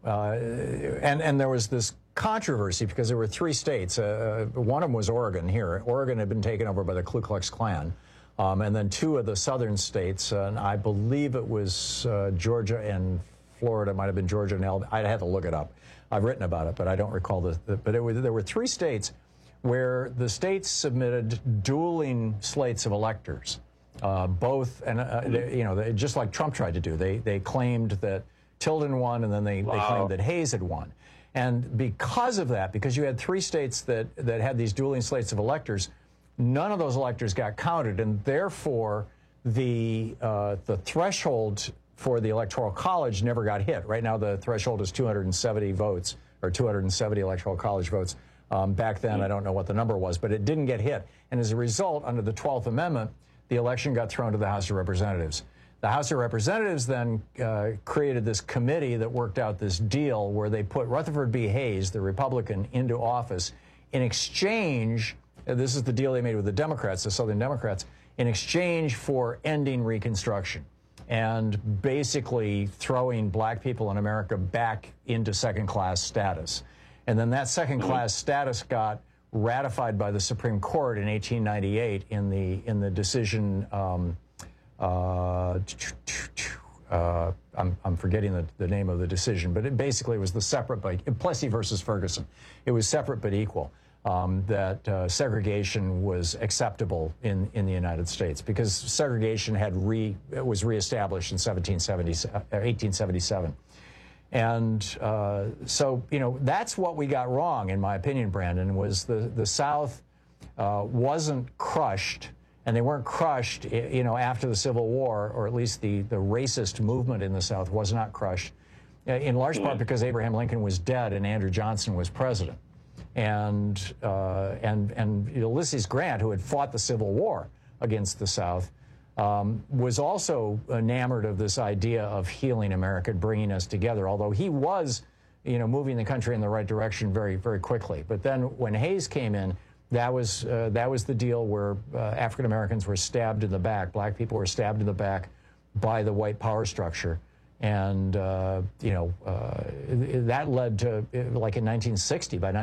And there was this controversy because there were 3 states. One of them was Oregon here. Oregon had been taken over by the Ku Klux Klan. And then 2 of the southern states, and I believe it was Georgia and Florida, might have been Georgia and Alabama. I'd have to look it up. I've written about it, but I don't recall but there were 3 states where the states submitted dueling slates of electors. Both, and just like Trump tried to do, they claimed that Tilden won, and then they claimed that Hayes had won. And because of that, because you had 3 states that had these dueling slates of electors, none of those electors got counted, and therefore the threshold for the Electoral College never got hit. Right now, the threshold is 270 votes, or 270 Electoral College votes. Back then, I don't know what the number was, but it didn't get hit. And as a result, under the 12th Amendment, the election got thrown to the House of Representatives. The House of Representatives then created this committee that worked out this deal where they put Rutherford B. Hayes, the Republican, into office in exchange, this is the deal they made with the Democrats, the Southern Democrats, in exchange for ending Reconstruction and basically throwing black people in America back into second-class status. And then that second-class status got ratified by the Supreme Court in 1898 in the decision. I'm forgetting the name of the decision, but it basically was the separate by Plessy versus Ferguson. It was separate but equal. That segregation was acceptable in the United States because segregation was reestablished in 1877. And so, that's what we got wrong, in my opinion, Brandon, was the South wasn't crushed, and they weren't crushed, after the Civil War, or at least the racist movement in the South was not crushed, in large part because Abraham Lincoln was dead and Andrew Johnson was president. And Ulysses Grant, who had fought the Civil War against the South, was also enamored of this idea of healing America, bringing us together, although he was, moving the country in the right direction very, very quickly. But then when Hayes came in, that was the deal where African Americans were stabbed in the back, black people were stabbed in the back by the white power structure. And, that led to, like in 1960, by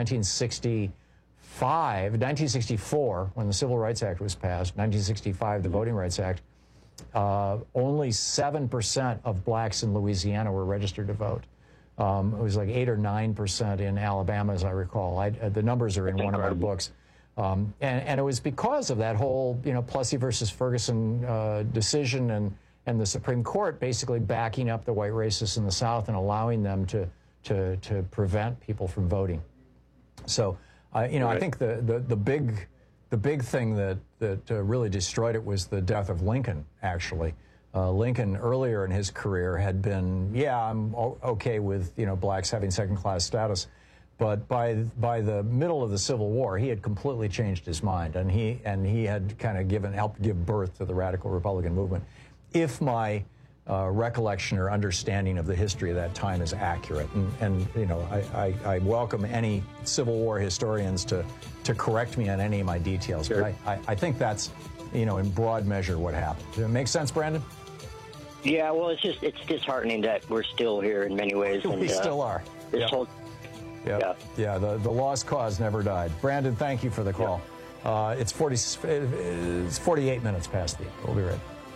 1964, when the Civil Rights Act was passed, 1965, the Voting Rights Act, only 7% of blacks in Louisiana were registered to vote. It was like 8 or 9% in Alabama, as I recall. The numbers are in one of our books. And it was because of that whole, Plessy versus Ferguson decision and the Supreme Court basically backing up the white racists in the South and allowing them to prevent people from voting. So, I think the big thing that really destroyed it was the death of Lincoln, actually. Lincoln, earlier in his career, had been, I'm okay with, blacks having second-class status. But by the middle of the Civil War, he had completely changed his mind, and he had kind of helped give birth to the radical Republican movement. If my recollection or understanding of the history of that time is accurate, and I welcome any Civil War historians to correct me on any of my details. Sure. But I think that's in broad measure what happened. Does it make sense, Brandon? Yeah, well, it's disheartening that we're still here in many ways. And, we still are. This whole. Yep. Yeah, the lost cause never died. Brandon, thank you for the call. Yep. It's 48 minutes past the. We'll be right.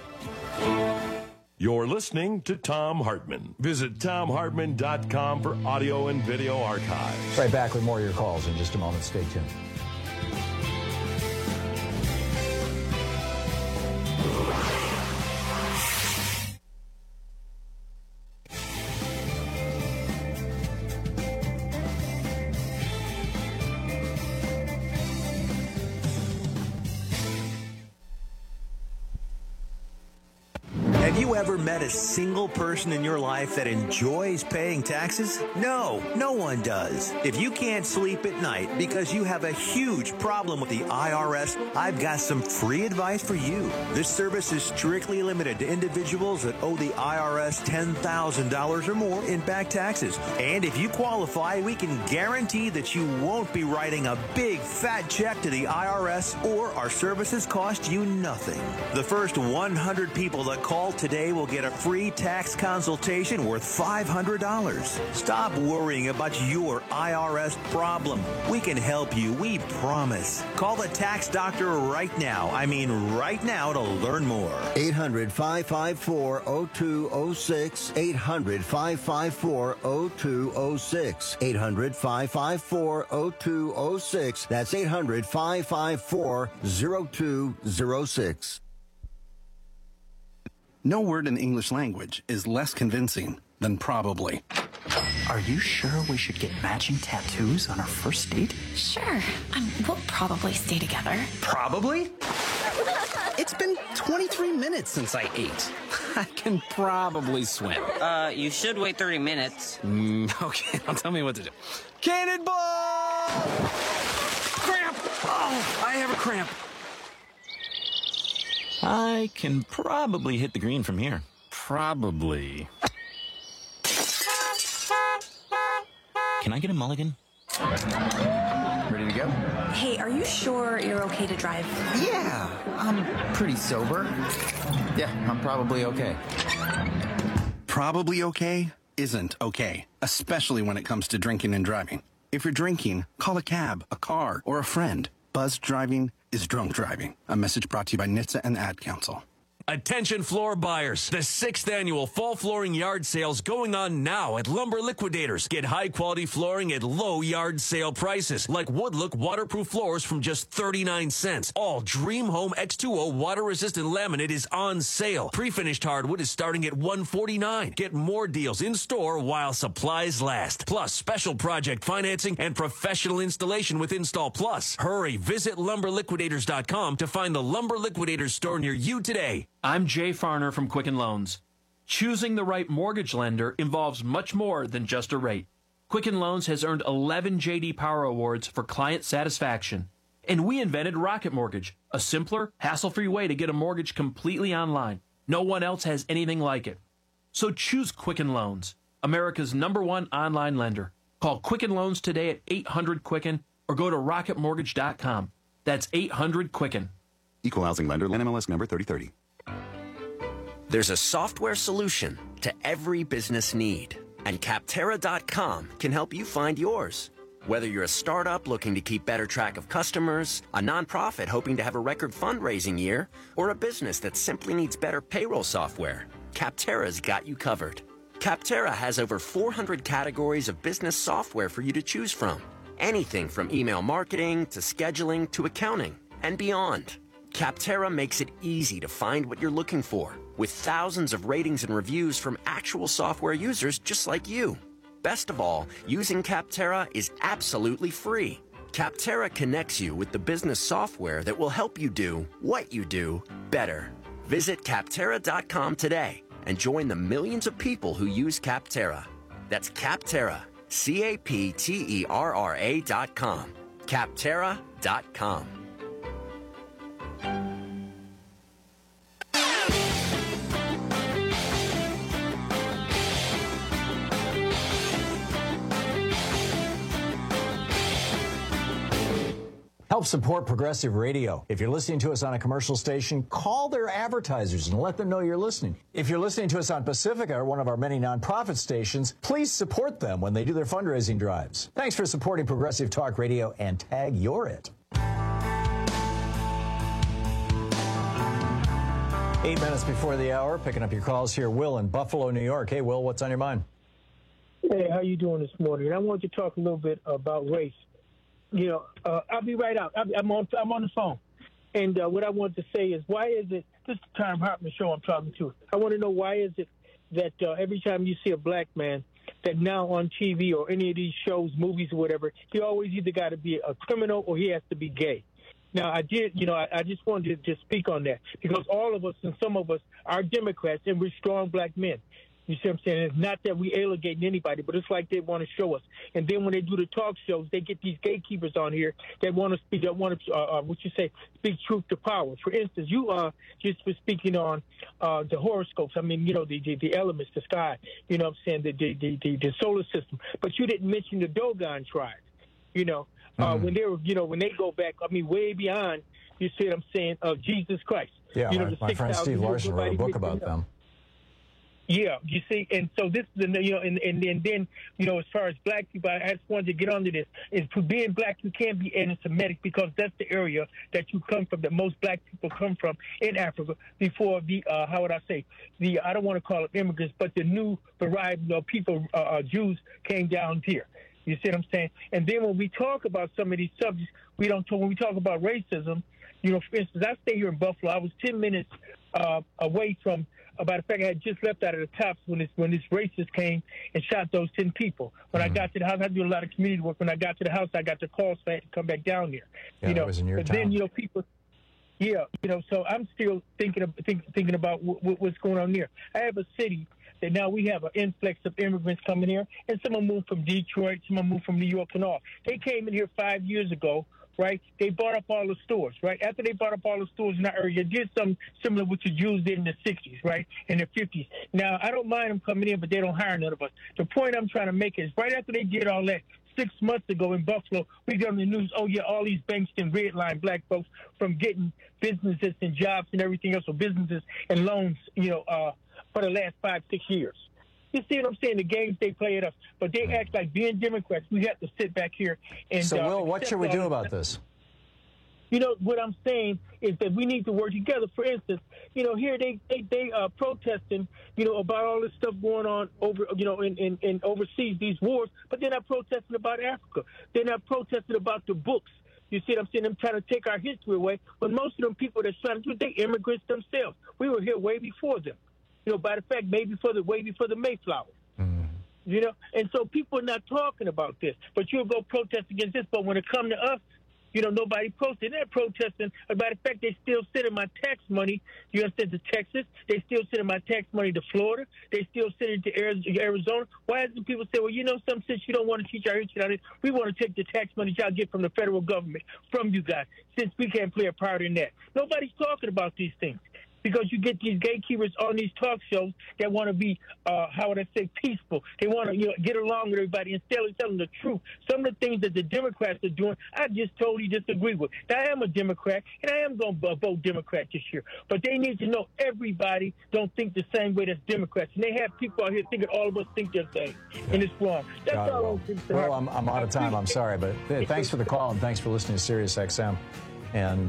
You're listening to Thom Hartmann. Visit ThomHartmann.com for audio and video archives. Right back with more of your calls in just a moment. Stay tuned. Have you ever met a single person in your life that enjoys paying taxes? No, no one does. If you can't sleep at night because you have a huge problem with the IRS, I've got some free advice for you. This service is strictly limited to individuals that owe the IRS $10,000 or more in back taxes. And if you qualify, we can guarantee that you won't be writing a big fat check to the IRS, or our services cost you nothing. The first 100 people that call today will get a free tax consultation worth $500. Stop worrying about your IRS problem. We can help you, we promise. Call the tax doctor right now. I mean right now to learn more. 800-554-0206. 800-554-0206. 800-554-0206. That's 800-554-0206. No word in the English language is less convincing than probably. Are you sure we should get matching tattoos on our first date? Sure. We'll probably stay together. Probably? It's been 23 minutes since I ate. I can probably swim. You should wait 30 minutes. Okay, now tell me what to do. Cannonball! Cramp! Oh, I have a cramp. I can probably hit the green from here. Probably. Can I get a mulligan? Ready to go? Hey, are you sure you're okay to drive? Yeah, I'm pretty sober. Yeah, I'm probably okay. Probably okay isn't okay, especially when it comes to drinking and driving. If you're drinking, call a cab, a car, or a friend. Buzzed driving is drunk driving. A message brought to you by NHTSA and the Ad Council. Attention floor buyers. The 6th annual fall flooring yard sale's going on now at Lumber Liquidators. Get high quality flooring at low yard sale prices like Woodlook waterproof floors from just 39 cents. All Dream Home X2O water resistant laminate is on sale. Pre-finished hardwood is starting at $149. Get more deals in store while supplies last. Plus special project financing and professional installation with Install Plus. Hurry, visit lumberliquidators.com to find the Lumber Liquidators store near you today. I'm Jay Farner from Quicken Loans. Choosing the right mortgage lender involves much more than just a rate. Quicken Loans has earned 11 J.D. Power Awards for client satisfaction. And we invented Rocket Mortgage, a simpler, hassle-free way to get a mortgage completely online. No one else has anything like it. So choose Quicken Loans, America's #1 online lender. Call Quicken Loans today at 800-QUICKEN or go to rocketmortgage.com. That's 800-QUICKEN. Equal housing lender, NMLS number 3030. There's a software solution to every business need, and Capterra.com can help you find yours. Whether you're a startup looking to keep better track of customers, a nonprofit hoping to have a record fundraising year, or a business that simply needs better payroll software, Capterra's got you covered. Capterra has over 400 categories of business software for you to choose from. Anything from email marketing to scheduling to accounting and beyond. Capterra makes it easy to find what you're looking for, with thousands of ratings and reviews from actual software users just like you. Best of all, using Capterra is absolutely free. Capterra connects you with the business software that will help you do what you do better. Visit Capterra.com today and join the millions of people who use Capterra. That's Capterra, Capterra.com. Capterra.com. Help support Progressive Radio. If you're listening to us on a commercial station, call their advertisers and let them know you're listening. If you're listening to us on Pacifica, one of our many nonprofit stations, please support them when they do their fundraising drives. Thanks for supporting Progressive Talk Radio and tag you're it. 8 minutes before the hour, picking up your calls here. Will in Buffalo, New York. Hey, Will, what's on your mind? Hey, how you doing this morning? I want to talk a little bit about race. You know, I'll be right out. I'm on the phone. And what I wanted to say is, why is it, this is the Tom Hartman show I'm talking to. I want to know, why is it that every time you see a black man that now on TV or any of these shows, movies or whatever, he always either got to be a criminal or he has to be gay. Now, I just wanted to speak on that, because all of us and some of us are Democrats and we're strong black men. You see what I'm saying? It's not that we alienating anybody, but it's like they want to show us. And then when they do the talk shows, they get these gatekeepers on here that want to speak, speak truth to power. For instance, you just were speaking on the horoscopes. I mean, you know, the elements, the sky, you know what I'm saying, the solar system. But you didn't mention the Dogon tribe, you know. When they were, you know, when they go back, I mean, way beyond, you see what I'm saying, of Jesus Christ. Yeah, you know, my friend Steve Larson wrote a book about them. Yeah, you see, and so this is and then as far as black people, I just wanted to get onto this. Is for being black, you can't be anti-Semitic because that's the area that you come from, that most black people come from in Africa before the how would I say, the I don't want to call it immigrants, but the new variety of people, Jews came down here. You see what I'm saying? And then when we talk about some of these subjects, we don't talk. When we talk about racism, for instance, I stay here in Buffalo. I was 10 minutes away from. About the fact, I had just left out of the Tops when this racist came and shot those 10 people. When I got to the house, I do a lot of community work. When I got to the house, I got the call, so I had to come back down there. Yeah, that was in your town. Then people. Yeah, so I'm still thinking about what's going on there. I have a city that now we have an influx of immigrants coming here, and some of them moved from Detroit, some of them moved from New York and all. They came in here 5 years ago. Right, they bought up all the stores. Right, after they bought up all the stores in our area, did something similar to what the Jews did in the '60s, right, in the '50s. Now, I don't mind them coming in, but they don't hire none of us. The point I'm trying to make is, right after they did all that, 6 months ago in Buffalo, we got on the news. Oh yeah, all these Bankston redline black folks from getting businesses and jobs and everything else, or businesses and loans, for the last 5-6 years. You see what I'm saying? The games they play at us, but they act like being Democrats. We have to sit back here and. So, Will, what should we do about this? What I'm saying is that we need to work together. For instance, here they protesting, about all this stuff going on over, in overseas, these wars, but they're not protesting about Africa. They're not protesting about the books. You see what I'm saying? Them trying to take our history away. But most of them people that's trying to do it, they immigrants themselves. We were here way before them. By the fact, way before the Mayflower. And so people are not talking about this. But you'll go protest against this. But when it comes to us, nobody protesting. They're protesting about the fact they still sending my tax money, you understand, to Texas. They still sending my tax money to Florida. They still sending it to Arizona. Why doesn't people say, well, since you don't want to teach our history on it, we want to take the tax money y'all get from the federal government, from you guys, since we can't play a part in that. Nobody's talking about these things. Because you get these gatekeepers on these talk shows that want to be, peaceful. They want to, get along with everybody instead of telling the truth. Some of the things that the Democrats are doing, I just totally disagree with. Now, I am a Democrat, and I am going to vote Democrat this year. But they need to know everybody don't think the same way as Democrats. And they have people out here thinking all of us think the same, and it's wrong. That's all I'm saying. Well, I'm out of time. I'm sorry. But thanks for the call, and thanks for listening to Sirius XM. And,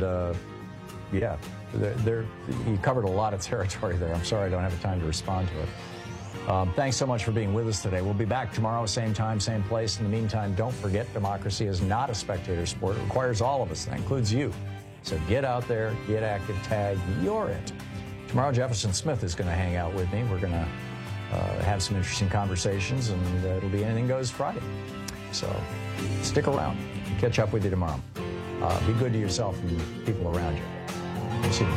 you covered a lot of territory there. I'm sorry I don't have the time to respond to it. Thanks so much for being with us today. We'll be back tomorrow, same time, same place. In the meantime, don't forget, democracy is not a spectator sport. It requires all of us. That includes you. So get out there, get active, tag, you're it. Tomorrow, Jefferson Smith is going to hang out with me. We're going to have some interesting conversations, and it'll be Anything Goes Friday. So stick around. We'll catch up with you tomorrow. Be good to yourself and people around you. We'll see you.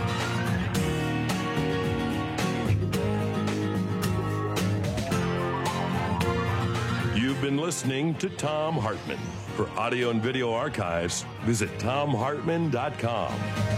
You've been listening to Thom Hartmann. For audio and video archives, visit thomhartmann.com.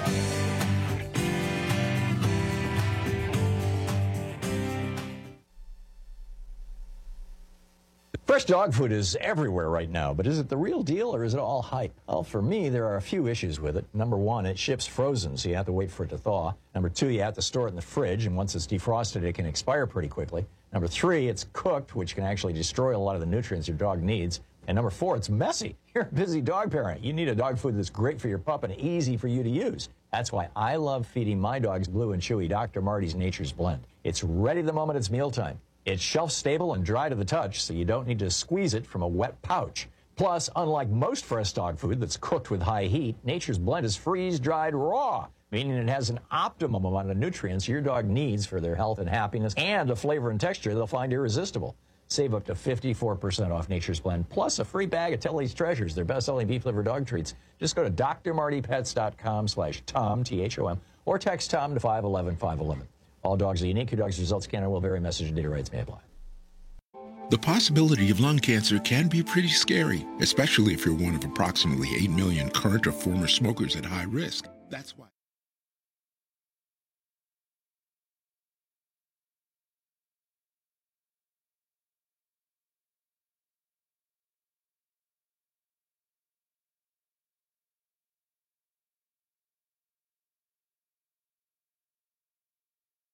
Fresh dog food is everywhere right now, but is it the real deal or is it all hype? Well, for me, there are a few issues with it. Number one, it ships frozen, so you have to wait for it to thaw. Number two, you have to store it in the fridge, and once it's defrosted, it can expire pretty quickly. Number three, it's cooked, which can actually destroy a lot of the nutrients your dog needs. And number four, it's messy. You're a busy dog parent. You need a dog food that's great for your pup and easy for you to use. That's why I love feeding my dogs Blue and Chewy Dr. Marty's Nature's Blend. It's ready the moment it's mealtime. It's shelf-stable and dry to the touch, so you don't need to squeeze it from a wet pouch. Plus, unlike most fresh dog food that's cooked with high heat, Nature's Blend is freeze-dried raw, meaning it has an optimum amount of nutrients your dog needs for their health and happiness, and a flavor and texture they'll find irresistible. Save up to 54% off Nature's Blend, plus a free bag of Tilly's Treasures, their best-selling beef-liver dog treats. Just go to drmartypets.com/Tom, T-H-O-M, or text Tom to 511-511. All dogs are unique. Your dog's results can and will vary. Message and data rights may apply. The possibility of lung cancer can be pretty scary, especially if you're one of approximately 8 million current or former smokers at high risk. That's why.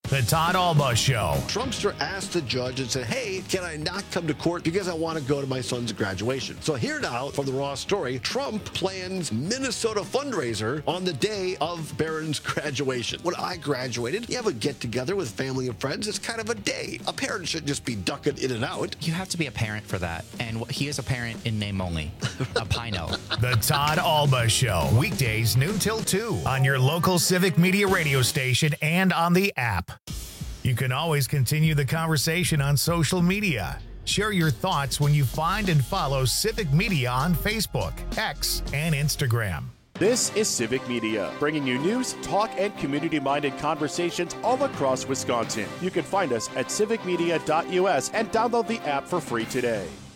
The Todd Alba Show. Trumpster asked the judge and said, hey, can I not come to court because I want to go to my son's graduation? So here now from the Raw story, Trump plans Minnesota fundraiser on the day of Barron's graduation. When I graduated, you have a get-together with family and friends. It's kind of a day. A parent shouldn't just be ducking in and out. You have to be a parent for that. And he is a parent in name only. A Pino. The Todd Alba Show. Weekdays noon till 2 on your local Civic Media radio station and on the app. You can always continue the conversation on social media. Share your thoughts when you find and follow Civic Media on Facebook, X, and Instagram. This is Civic Media, bringing you news, talk, and community-minded conversations all across Wisconsin. You can find us at civicmedia.us and download the app for free today.